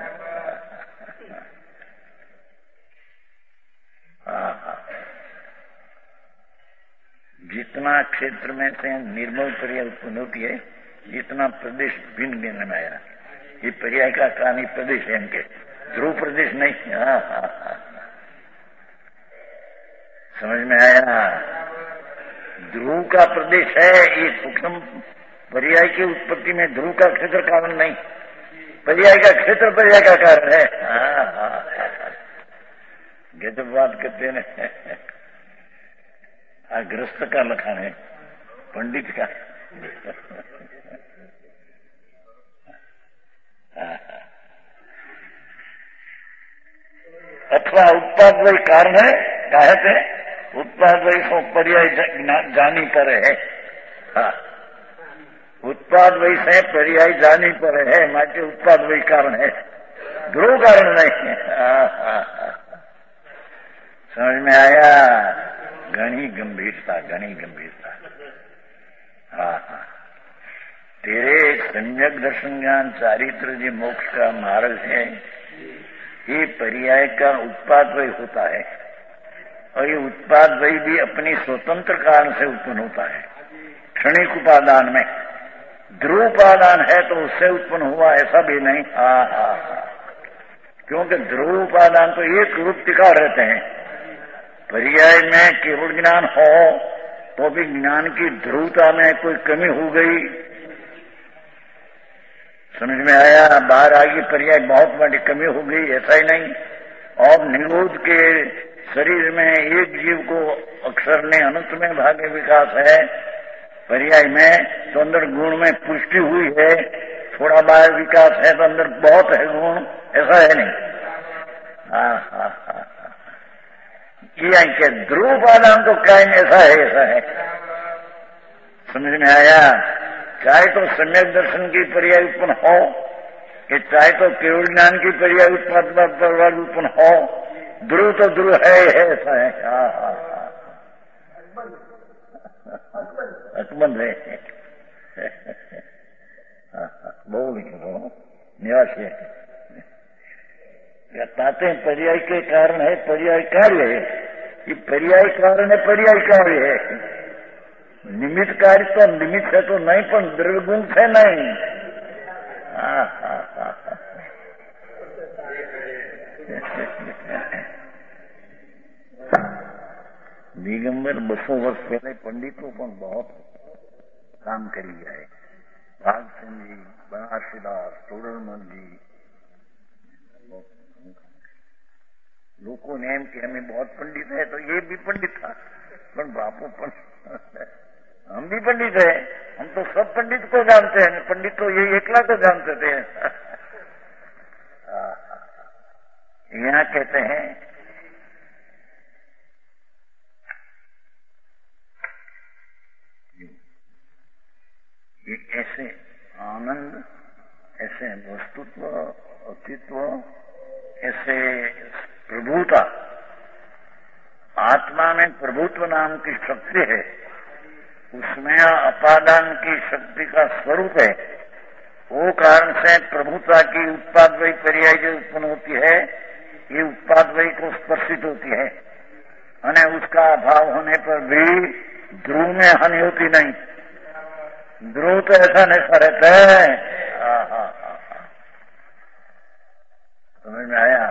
जितना क्षेत्र में से निर्मल पर्याय उत्पन्न होती है जितना प्रदेश भिन्न भिन्न में आया। ये पर्याय का कारण प्रदेश है इनके, ध्रुव प्रदेश नहीं। हाँ हाँ हाँ समझ में आया? ध्रुव का प्रदेश है ये सूक्ष्म पर्याय की उत्पत्ति में ध्रुव का क्षेत्र कारण नहीं, पर्याय का क्षेत्र पर्याय का कारण है। हाँ हाँ गजब बात करते हैं। आ ग्रस्त का लखान है, पंडित का। अथवा उत्पाद वही कारण है, कहते उत्पाद वही सो पर्याय जानी पर है। हाँ उत्पाद वही से पर्याय जानी पर है, माचे उत्पाद वही कारण है, ध्रुव कारण नहीं है। हाँ हाँ हाँ समझ में आया? घनी गंभीरता घनी गंभीरता। हाँ हाँ तेरे सम्यक दर्शन ज्ञान चारित्र जी मोक्ष का मार्ग है, ये पर्याय का उत्पाद वही होता है और ये उत्पाद वही भी अपनी स्वतंत्र कारण से उत्पन्न होता है। क्षणिक उपादान में ध्रुव उपादान है तो उससे उत्पन्न हुआ ऐसा भी नहीं। हाँ हाँ हाँ क्योंकि ध्रुव उपादान तो एक रूप टिका रहते हैं। पर्याय में केवल ज्ञान हो तो भी ज्ञान की ध्रुवता में कोई कमी हो गई। समझ में आया? बाहर आगे पर्याय बहुत बड़ी कमी हो गई ऐसा ही नहीं। और निरोध के शरीर में एक जीव को अक्षर ने अनंत में भाग्य विकास है, पर्याय में तो अंदर गुण में पुष्टि हुई है, थोड़ा बाहर विकास है तो अंदर बहुत है गुण, ऐसा है नहीं। हाँ हाँ हाँ ये के ध्रुव उपादान तो कायम ऐसा है ऐसा है। समझ में आया? चाहे तो सम्यक दर्शन की पर्याय उत्पन्न हो कि चाहे तो केवल ज्ञान की पर्याय उत्पन्न उत्पन्न हो, ध्रुव तो ध्रुव है ऐसा है। हाँ हाँ अकबंध है। बहु निवासी है। ताते पर्याय के कारण है, पर्याय कार्य है। ये पर्याय कारण है, पर्याय कार्य है। निमित्त कार्य तो निमित्त है तो नहीं, पर द्रव्यगुण से नहीं। हाँ हाँ हाँ दिगंबर बसो वर्ष पहले पंडितों पर बहुत काम करी गए। भाग सिंह जी, बनारसीदास, तोडरमल जी, लोगों ने एम कि हमें बहुत पंडित है, तो ये भी पंडित था, पर बापू पंडित, हम भी पंडित है, हम तो सब पंडित को जानते हैं, पंडित तो ये एकला को जानते थे। यहाँ कहते हैं ये ऐसे आनंद, ऐसे वस्तुत्व, अस्तित्व, ऐसे प्रभुता, आत्मा में प्रभुत्व नाम की शक्ति है, उसमें अपादान की शक्ति का स्वरूप है। वो कारण से प्रभुता की उत्पाद वही पर्याय जो उत्पन्न होती है, ये उत्पाद वही को स्पर्शित होती है, और उसका अभाव होने पर भी ध्रुव में हानि होती नहीं। ध्रुव तो ऐसा नहीं रहता है। समझ में आया?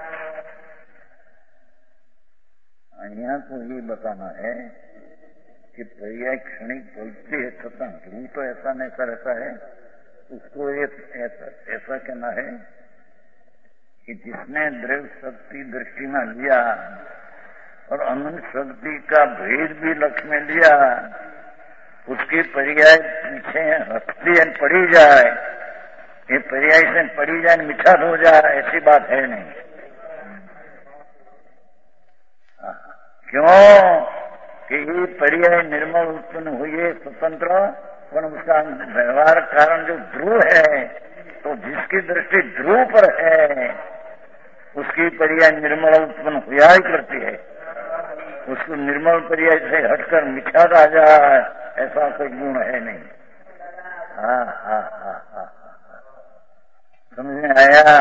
यहाँ को ये बताना है कि पर्याय क्षणिक बोलती है तथा ध्रुव तो ऐसा नहीं रहता है। उसको ऐसा, ऐसा कहना है कि जिसने द्रव्य शक्ति दृष्टि में लिया और अनंत शक्ति का भेद भी लक्ष्य में लिया, उसकी पर्याय पीछे हटती है, पड़ी जाए, ये पर्याय से पड़ी जाए, मिठा हो जाए, ऐसी बात है नहीं। क्यों कि ये पर्याय निर्मल उत्पन्न हुई है स्वतंत्र, पर उसका व्यवहार कारण जो ध्रुव है, तो जिसकी दृष्टि ध्रुव पर है उसकी पर्याय निर्मल उत्पन्न हुआ ही करती है। उसको निर्मल पर्याय से हटकर मिठा आ जाए, ऐसा कोई गुण है नहीं। हाँ हाँ हाँ हाँ समझ में आया?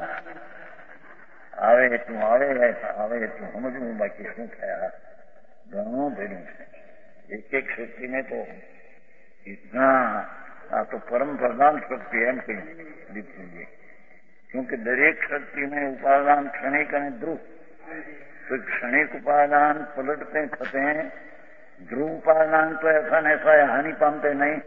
आवे तू आवे ऐसा आवे तू समझू, बाकी शू थया घणो भेड़ू है। एक एक शक्ति में तो इतना आ तो परम प्रधान शक्ति है, कहीं क्योंकि दरेक शक्ति में उपादान क्षणिक और ध्रुव, तो क्षणिक उपादान पलटते थते हैं, ध्रुव उपादान तो ऐसा न ऐसा हानि पामते नहीं।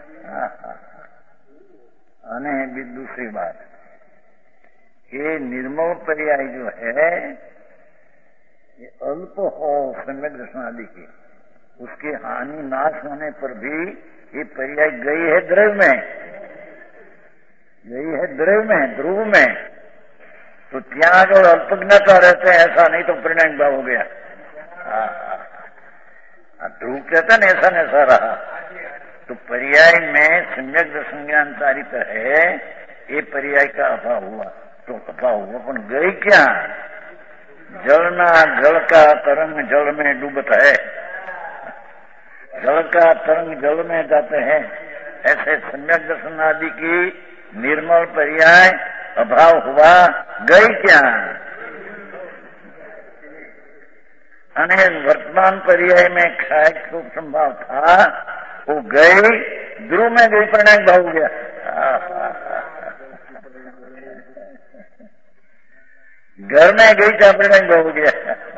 अने भी दूसरी बात, ये निर्मल पर्याय जो है ये अल्प हो सम्यक दर्शन आदि की, उसकी हानि नाश होने पर भी ये पर्याय गई है द्रव्य में, गई है द्रव्य में, ध्रुव में, तो त्याग और अल्पज्ञता रहते हैं, ऐसा नहीं तो परिणाम भाव हो गया। ध्रुव कहता न ऐसा न ऐसा रहा, तो पर्याय में सम्यक दर्शन ज्ञान तारित है, ये पर्याय का अभाव हुआ, तो अभाव हुआ, पर गई क्या? जलना जल का तरंग जल में डूबता है, जल का तरंग जल में जाते हैं, ऐसे सम्यक दर्शन आदि की निर्मल पर्याय अभाव हुआ, गई क्या? अने वर्तमान पर्याय में क्षय को संभाव था, वो गई, ध्रुव में गई, परिणाम भाव हो गया। घर में गई था, परिणाम भाव हो गया।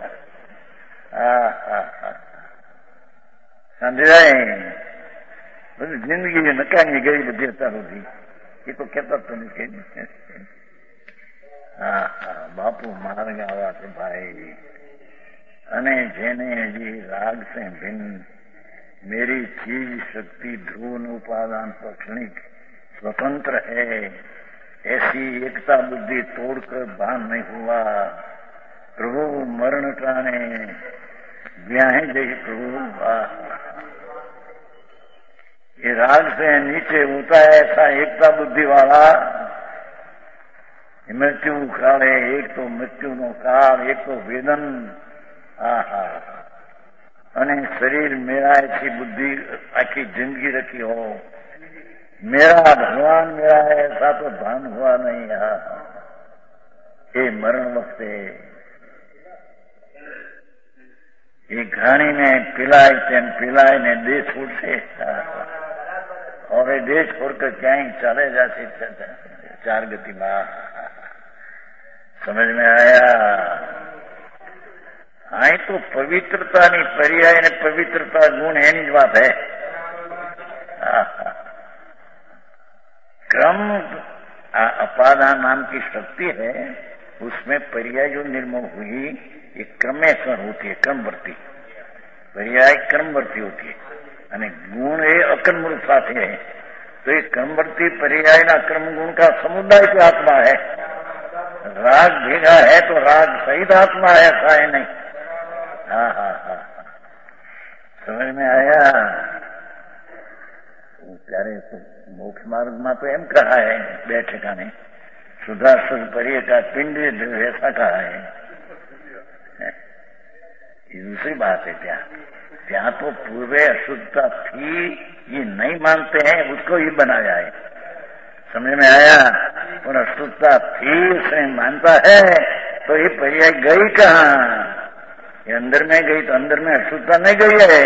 समझाए? जिंदगी नकानी गई बધી અત્યાર સુધી, એ તો કહેતા તો નથી। હા હા બાપુ માર્ગ આવા છે ભાઈ, અને જેને હજી રાગ से भिन्न मेरी चीज शक्ति ध्रुव उपादान पर क्षणिक स्वतंत्र है, ऐसी एकता बुद्धि तोड़कर भान नहीं हुआ। प्रभु मरण टाणे ब्याहे जय प्रभु, ये राग से नीचे होता है ऐसा एकता बुद्धि वाला, मृत्यु काले एक तो मृत्यु नो काल, एक तो वेदन, आहा अने शरीर मेरा ऐसी बुद्धि आखी जिंदगी रखी हो, मेरा भगवान मेरा है ऐसा तो भान हुआ नहीं। ये मरण वक्ते ये घाणी ने पिलाय तेन पिलाय ने देश छोड़से और ये देश छोड़कर कहीं चले जाते चार गति में। समझ में आया? आई तो पवित्रता नहीं पर्याय ने पवित्रता गुण है नहीं बात है। क्रम अपादान नाम की शक्ति है, उसमें पर्याय जो निर्मल हुई ये क्रमेश्वर होती है, क्रमवर्ती पर्याय क्रमवर्ती होती है અને गुण એ અકર્મરૂ સાથે है। तो ये क्रमवर्ती पर्याय ना क्रम गुण का समुदाय की आत्मा है। राग भेगा है तो राग सहित आत्मा है, ऐसा है नहीं। हाँ हाँ हाँ समझ में आया? ત્યારે मोक्ष मार्ग में तो एम कहा है बे ठिकाने सुधा सुध परिय का पिंड ऐसा कहा है। ये दूसरी बात है। त्या ત્યાં तो पूर्वे अशुद्धता थी ये नहीं मानते हैं, उसको ही बनाया है। समझ में आया? और अशुद्धता थी उसने मानता है तो ये पर्याय गई कहाँ? ये अंदर में गई तो अंदर में अशुद्धता नहीं गई है।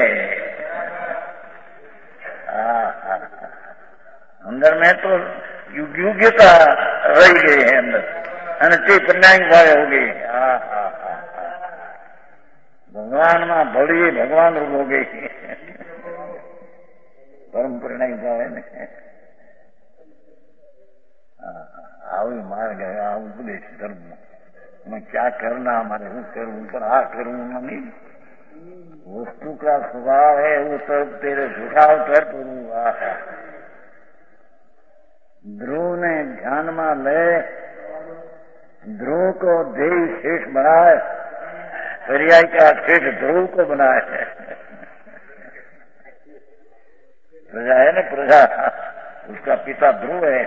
अंदर में तो योग्यता रही गई है अंदर અને તે પરિણામ ભાવે हो गई। हाँ हाँ हाँ भगवान में भली भगवान रूप हो गई परम परिणाम भावे ने। આવી માર્ગ है उपदेश धर्म में क्या करना हमारे हूँ करूँ पर आ करूँ नहीं। वस्तु का स्वभाव है वो सब तेरे झुकाव कर करूँगा। ध्रुव ने ध्यान में ले ध्रुव को देव शेष बनाए, पर्याय का शेष ध्रुव को बनाए। प्रजा है ना प्रजा, उसका पिता ध्रुव है।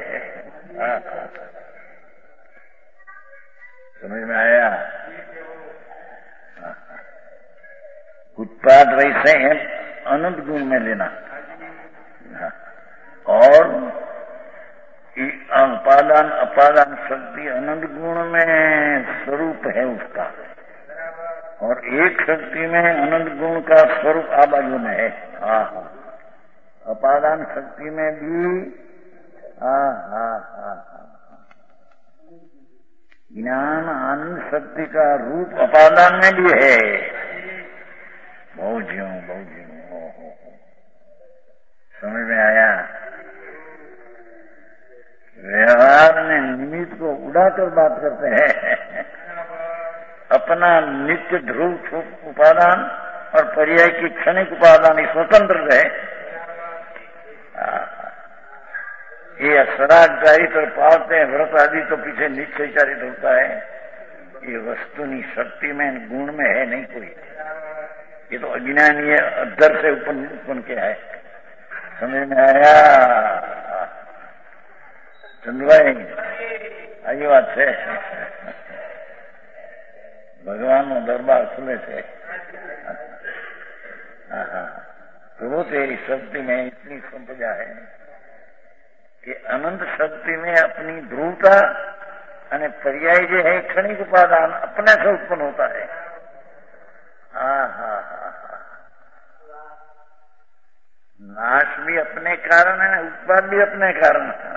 समझ में आया? उत्पाद वैसे है अनंत गुण में लेना और उपादान अपादान शक्ति अनंत गुण में स्वरूप है उसका और एक शक्ति में अनंत गुण का स्वरूप आ बाजू में है। हाँ हाँ अपादान शक्ति में भी हाँ हाँ हाँ ज्ञान आनंद शक्ति का रूप अपादान में भी है। बहुत ज्यों बहुत ज्यों समझ में आया? व्यवहार ने निमित्त को उड़ाकर बात करते हैं। अपना नित्य ध्रुव उपादान और पर्याय की क्षणिक उपादान ही स्वतंत्र रहे। ये असराग चारित और पावते हैं व्रत आदि तो पीछे निश्चय चारित होता है। ये वस्तुनी शक्ति में गुण में है नहीं कोई। ये तो अज्ञानीय अद्धर से उत्पन्न उत्पन्न किया है। समझ में आया? चंद्रभाई आई बात है। भगवान नो दरबार खुले थे तो तेरी शक्ति में इतनी संपदा है कि अनंत शक्ति में अपनी ध्रुवता અને पर्याय जो है क्षणिक उपादान अपने से उत्पन्न होता है। हाँ हाँ हाँ हाँ नाश भी अपने कारण है, उत्पाद भी अपने कारण है।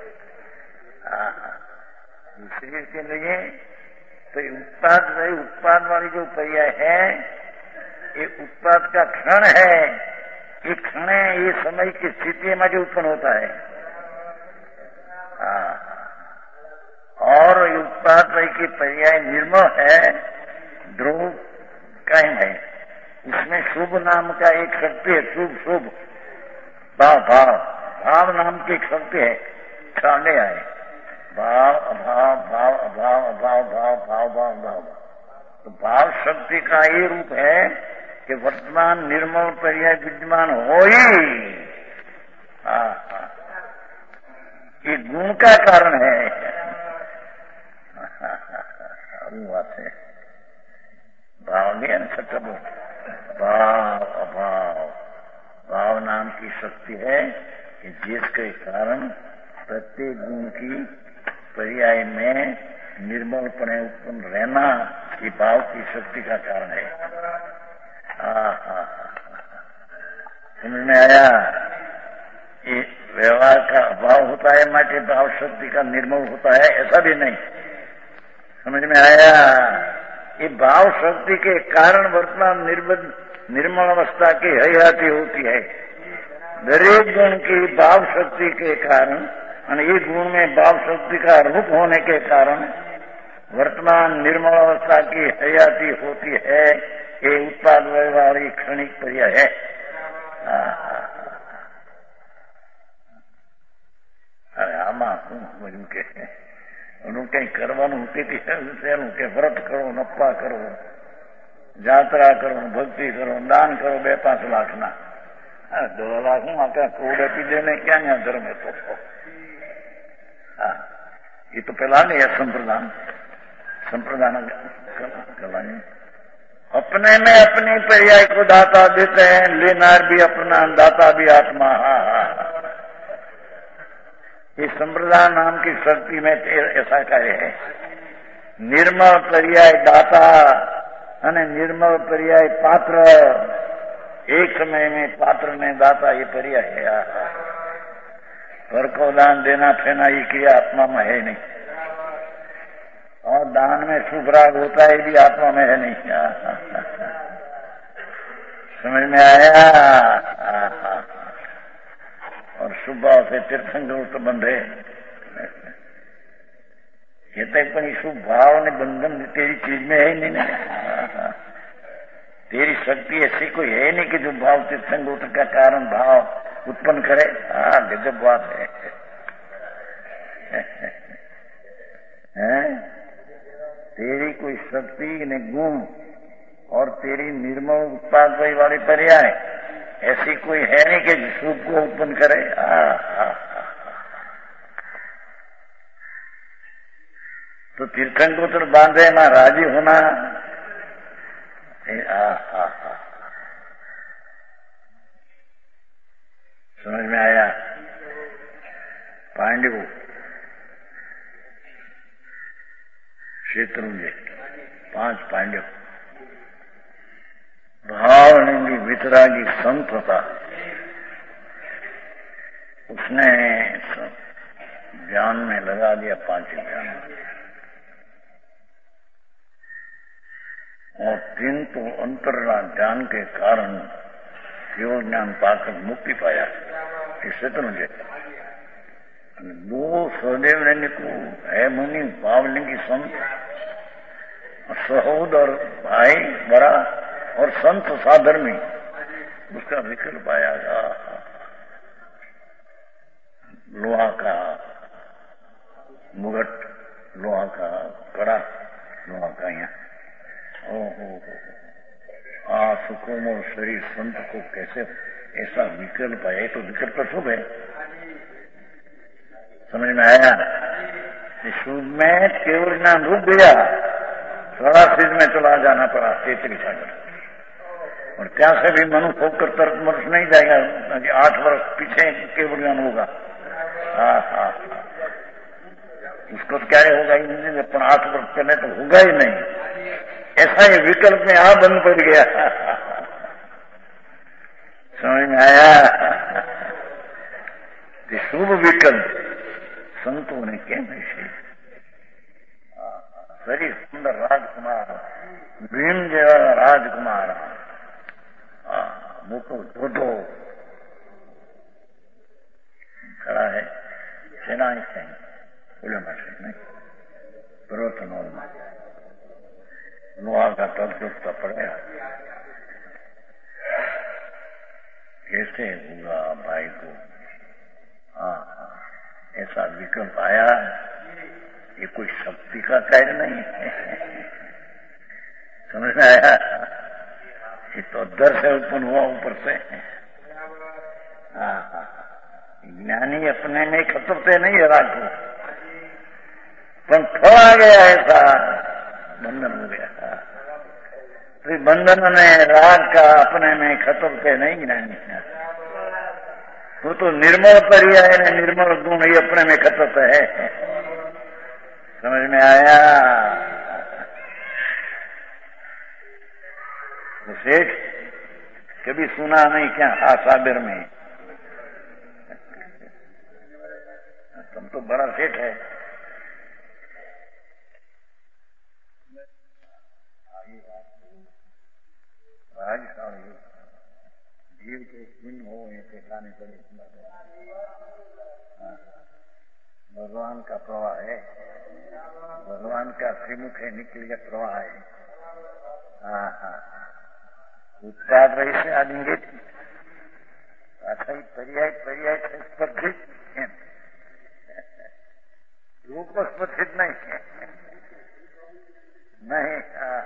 शरीर के लिए तो उत्पाद रही उत्पाद वाली जो पर्याय है ये उत्पाद का क्षण है। ये क्षण ये समय की स्थिति में जो उत्पन्न होता है। और उत्पाद रही की पर्याय निर्मल है, ध्रुव कहीं है। उसमें शुभ नाम का एक शक्ति है, शुभ शुभ भाव भाव भाव नाम की एक शक्ति है। छाने आए भाव अभाव भाव अभाव अभाव भाव भाव भाव भाव तो भाव शक्ति का ये रूप है कि वर्तमान निर्मल पर्याय विद्यमान हो ही ये गुण का कारण है। बात है भाव नहीं सकता भाव अभाव भाव नाम की शक्ति है कि जिसके कारण प्रत्येक गुण की पर्याय में निर्मलपणे उत्पन्न रहना ये भाव की शक्ति का कारण है। समझ में आया? ये व्यवहार का अभाव होता है, माटे भाव शक्ति का निर्मल होता है, ऐसा भी नहीं। समझ में आया? ये भाव शक्ति के कारण वर्तमान निर्मल अवस्था की हयाती होती है। दरेक गुण की भाव शक्ति के कारण, और ये गुण में भाव शक्ति का रूप होने के कारण वर्तमान निर्मल अवस्था की हयाती होती है। ये उत्पाद व्यवहार क्षणिक पर्याय है। अरे आमा શું બધું કે એનું કઈ કરવાનું તેથી શેનું કે વ્રત કરો, નપ્પા કરો, જાત્રા કરો, ભક્તિ કરો, દાન કરો બે પાંચ લાખના દો લાખ હું આખા કરોડ આપી દે ને ક્યાં ક્યાં ધર્મ હતો? હા, એ તો પેલા નહીં है संप्रदान संप्रदान करवानी। अपने में अपनी पर्याय को दाता देते हैं, लेनार भी अपना, दाता भी आत्मा। हाँ हाँ, ये संप्रदान नाम की शक्ति में ऐसा कार्य है। निर्मल पर्याय दाता અને निर्मल पर्याय पात्र, एक समय में पात्र ने दाता ये पर्याय है। पर को दान देना फेना ये क्रिया आत्मा में है नहीं, और दान में शुभ राग होता है भी आत्मा में है नहीं। समझ में आया? और शुभ भाव से तीर्थंकर तो बंधे कहते हैं, पर शुभ भाव ने बंधन तेरी चीज में है ही नहीं ना। तेरी शक्ति ऐसी कोई है नहीं कि जो भाव तीर्थंकर का कारण भाव उत्पन्न करे। हाँ, गजब बात है, है? तेरी कोई शक्ति ने गुण और तेरी निर्मल उत्पाद वाली पर्याय ऐसी कोई है नहीं कि शुभ को उत्पन्न करे। आ, आ, आ, तो तीर्थंकर बांधे ना राजी होना। आ, आ, आ, समझ में आया? पांडव શેત્રુંજય પાંચ પાંડવ भावलिंगी वितरागी संत था। उसने ज्ञान में लगा दिया, पांच ज्ञान, और तीन तो अंतर्ना ज्ञान के कारण केवल ज्ञान पाकर मुक्ति पाया। इससे तो मुझे दो सहदेव रहने को है मुनि भावलिंगी संत, सहोद और भाई बड़ा और संत साधर्मी, उसका विकल्प आया। लोहा का मुगट, लोहा का कड़ा, लोहा का यहाँ, ओहो आ सुकोमल शरीर संत को कैसे ऐसा विकल्प आया? तो विकल्प शुभ है। समझ में आया? शुभ में केवल ज्ञान रुक गया, थोड़ा सिद्ध में चला जाना पड़ा, तेतरी सागर। और क्या से भी मनुष्य होकर तर्क मर्श नहीं जाएगा। आठ वर्ष पीछे केवल ज्ञान होगा। हाँ हाँ, उसको क्या होगा ही नहीं, पर आठ वर्ष पहले तो होगा ही नहीं। ऐसा ही विकल्प में आ बंद पड़ गया। समझ में आया? शुभ विकल्प संतों ने क्या नहीं। सही सुंदर राजकुमार, भीम जेवा राजकुमार, मोटो धोधो खड़ा है, सेना से बोले मासे नहीं पर्वतनों में लोहा का तत्व पड़ेगा। कैसे होगा भाई को? हाँ हाँ, ऐसा विकल्प आया। ये कोई शक्ति का कार्य नहीं है। समझ में आया? ये तो दर से उत्पन्न हुआ ऊपर से। हाँ हाँ, ज्ञानी अपने में खतरते नहीं है राग को, पर थोड़ा गया ऐसा बंधन हो गया। तो बंधन में राग का अपने में खतरते नहीं ज्ञानी। वो तो निर्मल पर्याय है, निर्मल गुण ही अपने में खतरता है। समझ में आया? सेठ कभी सुना नहीं क्या आसाबिर में? तुम तो बड़ा सेठ है। जीव के चिन्ह हो ऐसे खाने पड़े। भगवान का प्रवाह है, भगवान का श्रीमुख है, निकल गया प्रवाह है। हाँ हाँ, उत्पाद रही से आदेंगे अथई पर्याय पर्याय से स्पर्धित रूप स्पर्धित नहीं है, नहीं।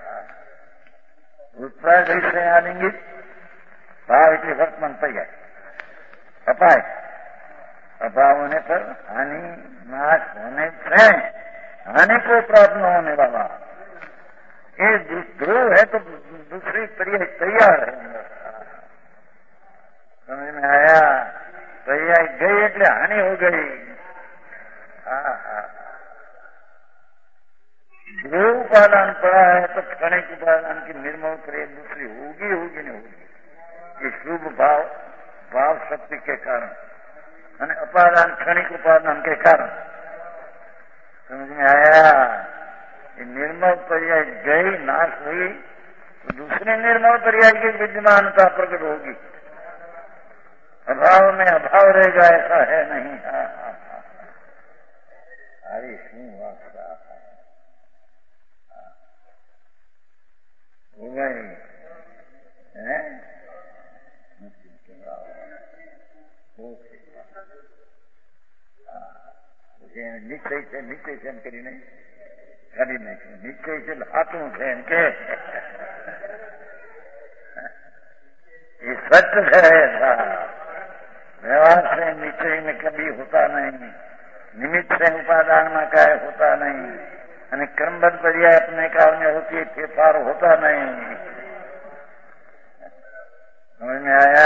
उत्पाद रही से आदेंगे भाव के वर्तमान पर्याय अपाय, अभाव होने पर हानि नाश होने से हानि को प्राप्त न होने वाला ये ध्रुव है, तो दूसरी पर्याय तैयार है। समझ में आया? पर्याय गई એટલે हानि हो गई। ध्रुव उपादान पड़ा है तो क्षणिक उपादान की निर्मल पर्याय दूसरी होगी होगी नहीं होगी। ये शुभ भाव भाव शक्ति के कारण અને અપાદાન ક્ષણિક ઉપાદાન के कारण। समझ में आया? ये निर्मल पर्याय गई नाश हुई तो दूसरे निर्मल पर्याय की विद्यमानता प्रकट होगी। अभाव में अभाव रहेगा ऐसा है नहीं। हाँ हाँ हाँ, अरे शू वास्ता हो गई है। निश्चय से निश्चय से કરી નહીં કરી નાખ્યું, નિશ્ચય से હાથું છે એમ કે ये सत्य है। ऐसा व्यवहार से निश्चय में कभी होता नहीं, निमित्त से उपादान में काय होता नहीं, અને क्रमबद्ध पर्याय अपने काल में होती है, फेरफार होता नहीं। समझ में आया?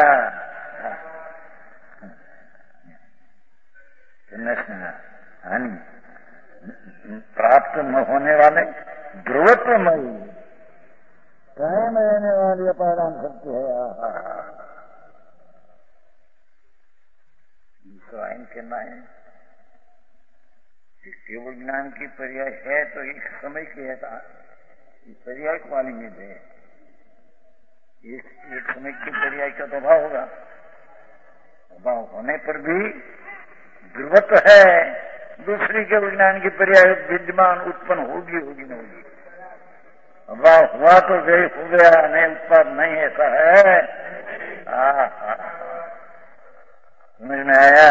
हानि प्राप्त न होने वाले ध्रुवत्वमयी कायम रहने वाली अपादान शक्ति है। दूसरा इन कहना है कि केवल ज्ञान की पर्याय है तो एक समय की है, पर्याय वाली में है, एक समय की पर्याय का तो अभाव होगा। अभाव होने पर भी ध्रुवत्व है, दूसरी के विज्ञान की पर्याय विद्यमान उत्पन्न होगी होगी न होगी। अभाव हुआ तो गई हो गया, नहीं उत्पाद नहीं, ऐसा है। समझ में आया?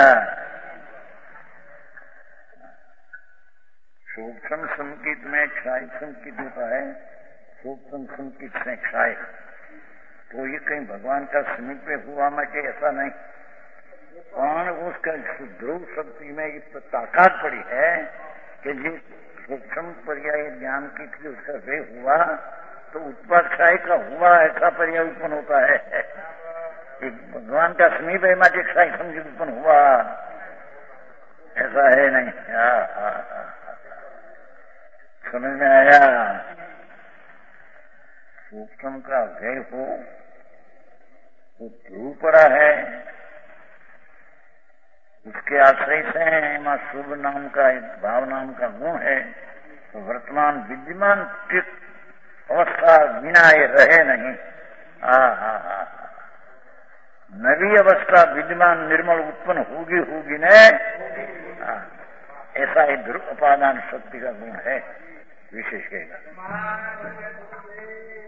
सूक्ष्म संकित में क्षाय संकित होता है, सूक्ष्म संकित से क्षाय, तो ये कहीं भगवान का समीप में हुआ मैं कि ऐसा नहीं। और उसका ध्रुव शक्ति में ये ताकत पड़ी है कि जिस सूक्ष्म पर्याय ज्ञान की थी उसका वे हुआ तो उत्पाद क्षय का हुआ ऐसा पर्याय उत्पन्न होता है। भगवान का समीप है माटे क्षय समझ उत्पन्न हुआ ऐसा है नहीं। हाँ हाँ हाँ, समझ में आया? सूक्ष्म का व्यय हो वो ध्रुव पड़ा है, उसके आश्रय से मां शुभ नाम का भाव नाम का गुण है, तो वर्तमान विद्यमान अवस्था बिना ये रहे नहीं। हा हा हा, नवी अवस्था विद्यमान निर्मल उत्पन्न होगी होगी ने, ऐसा ही ध्रुव उपादान शक्ति का गुण है, विशेष कहेगा।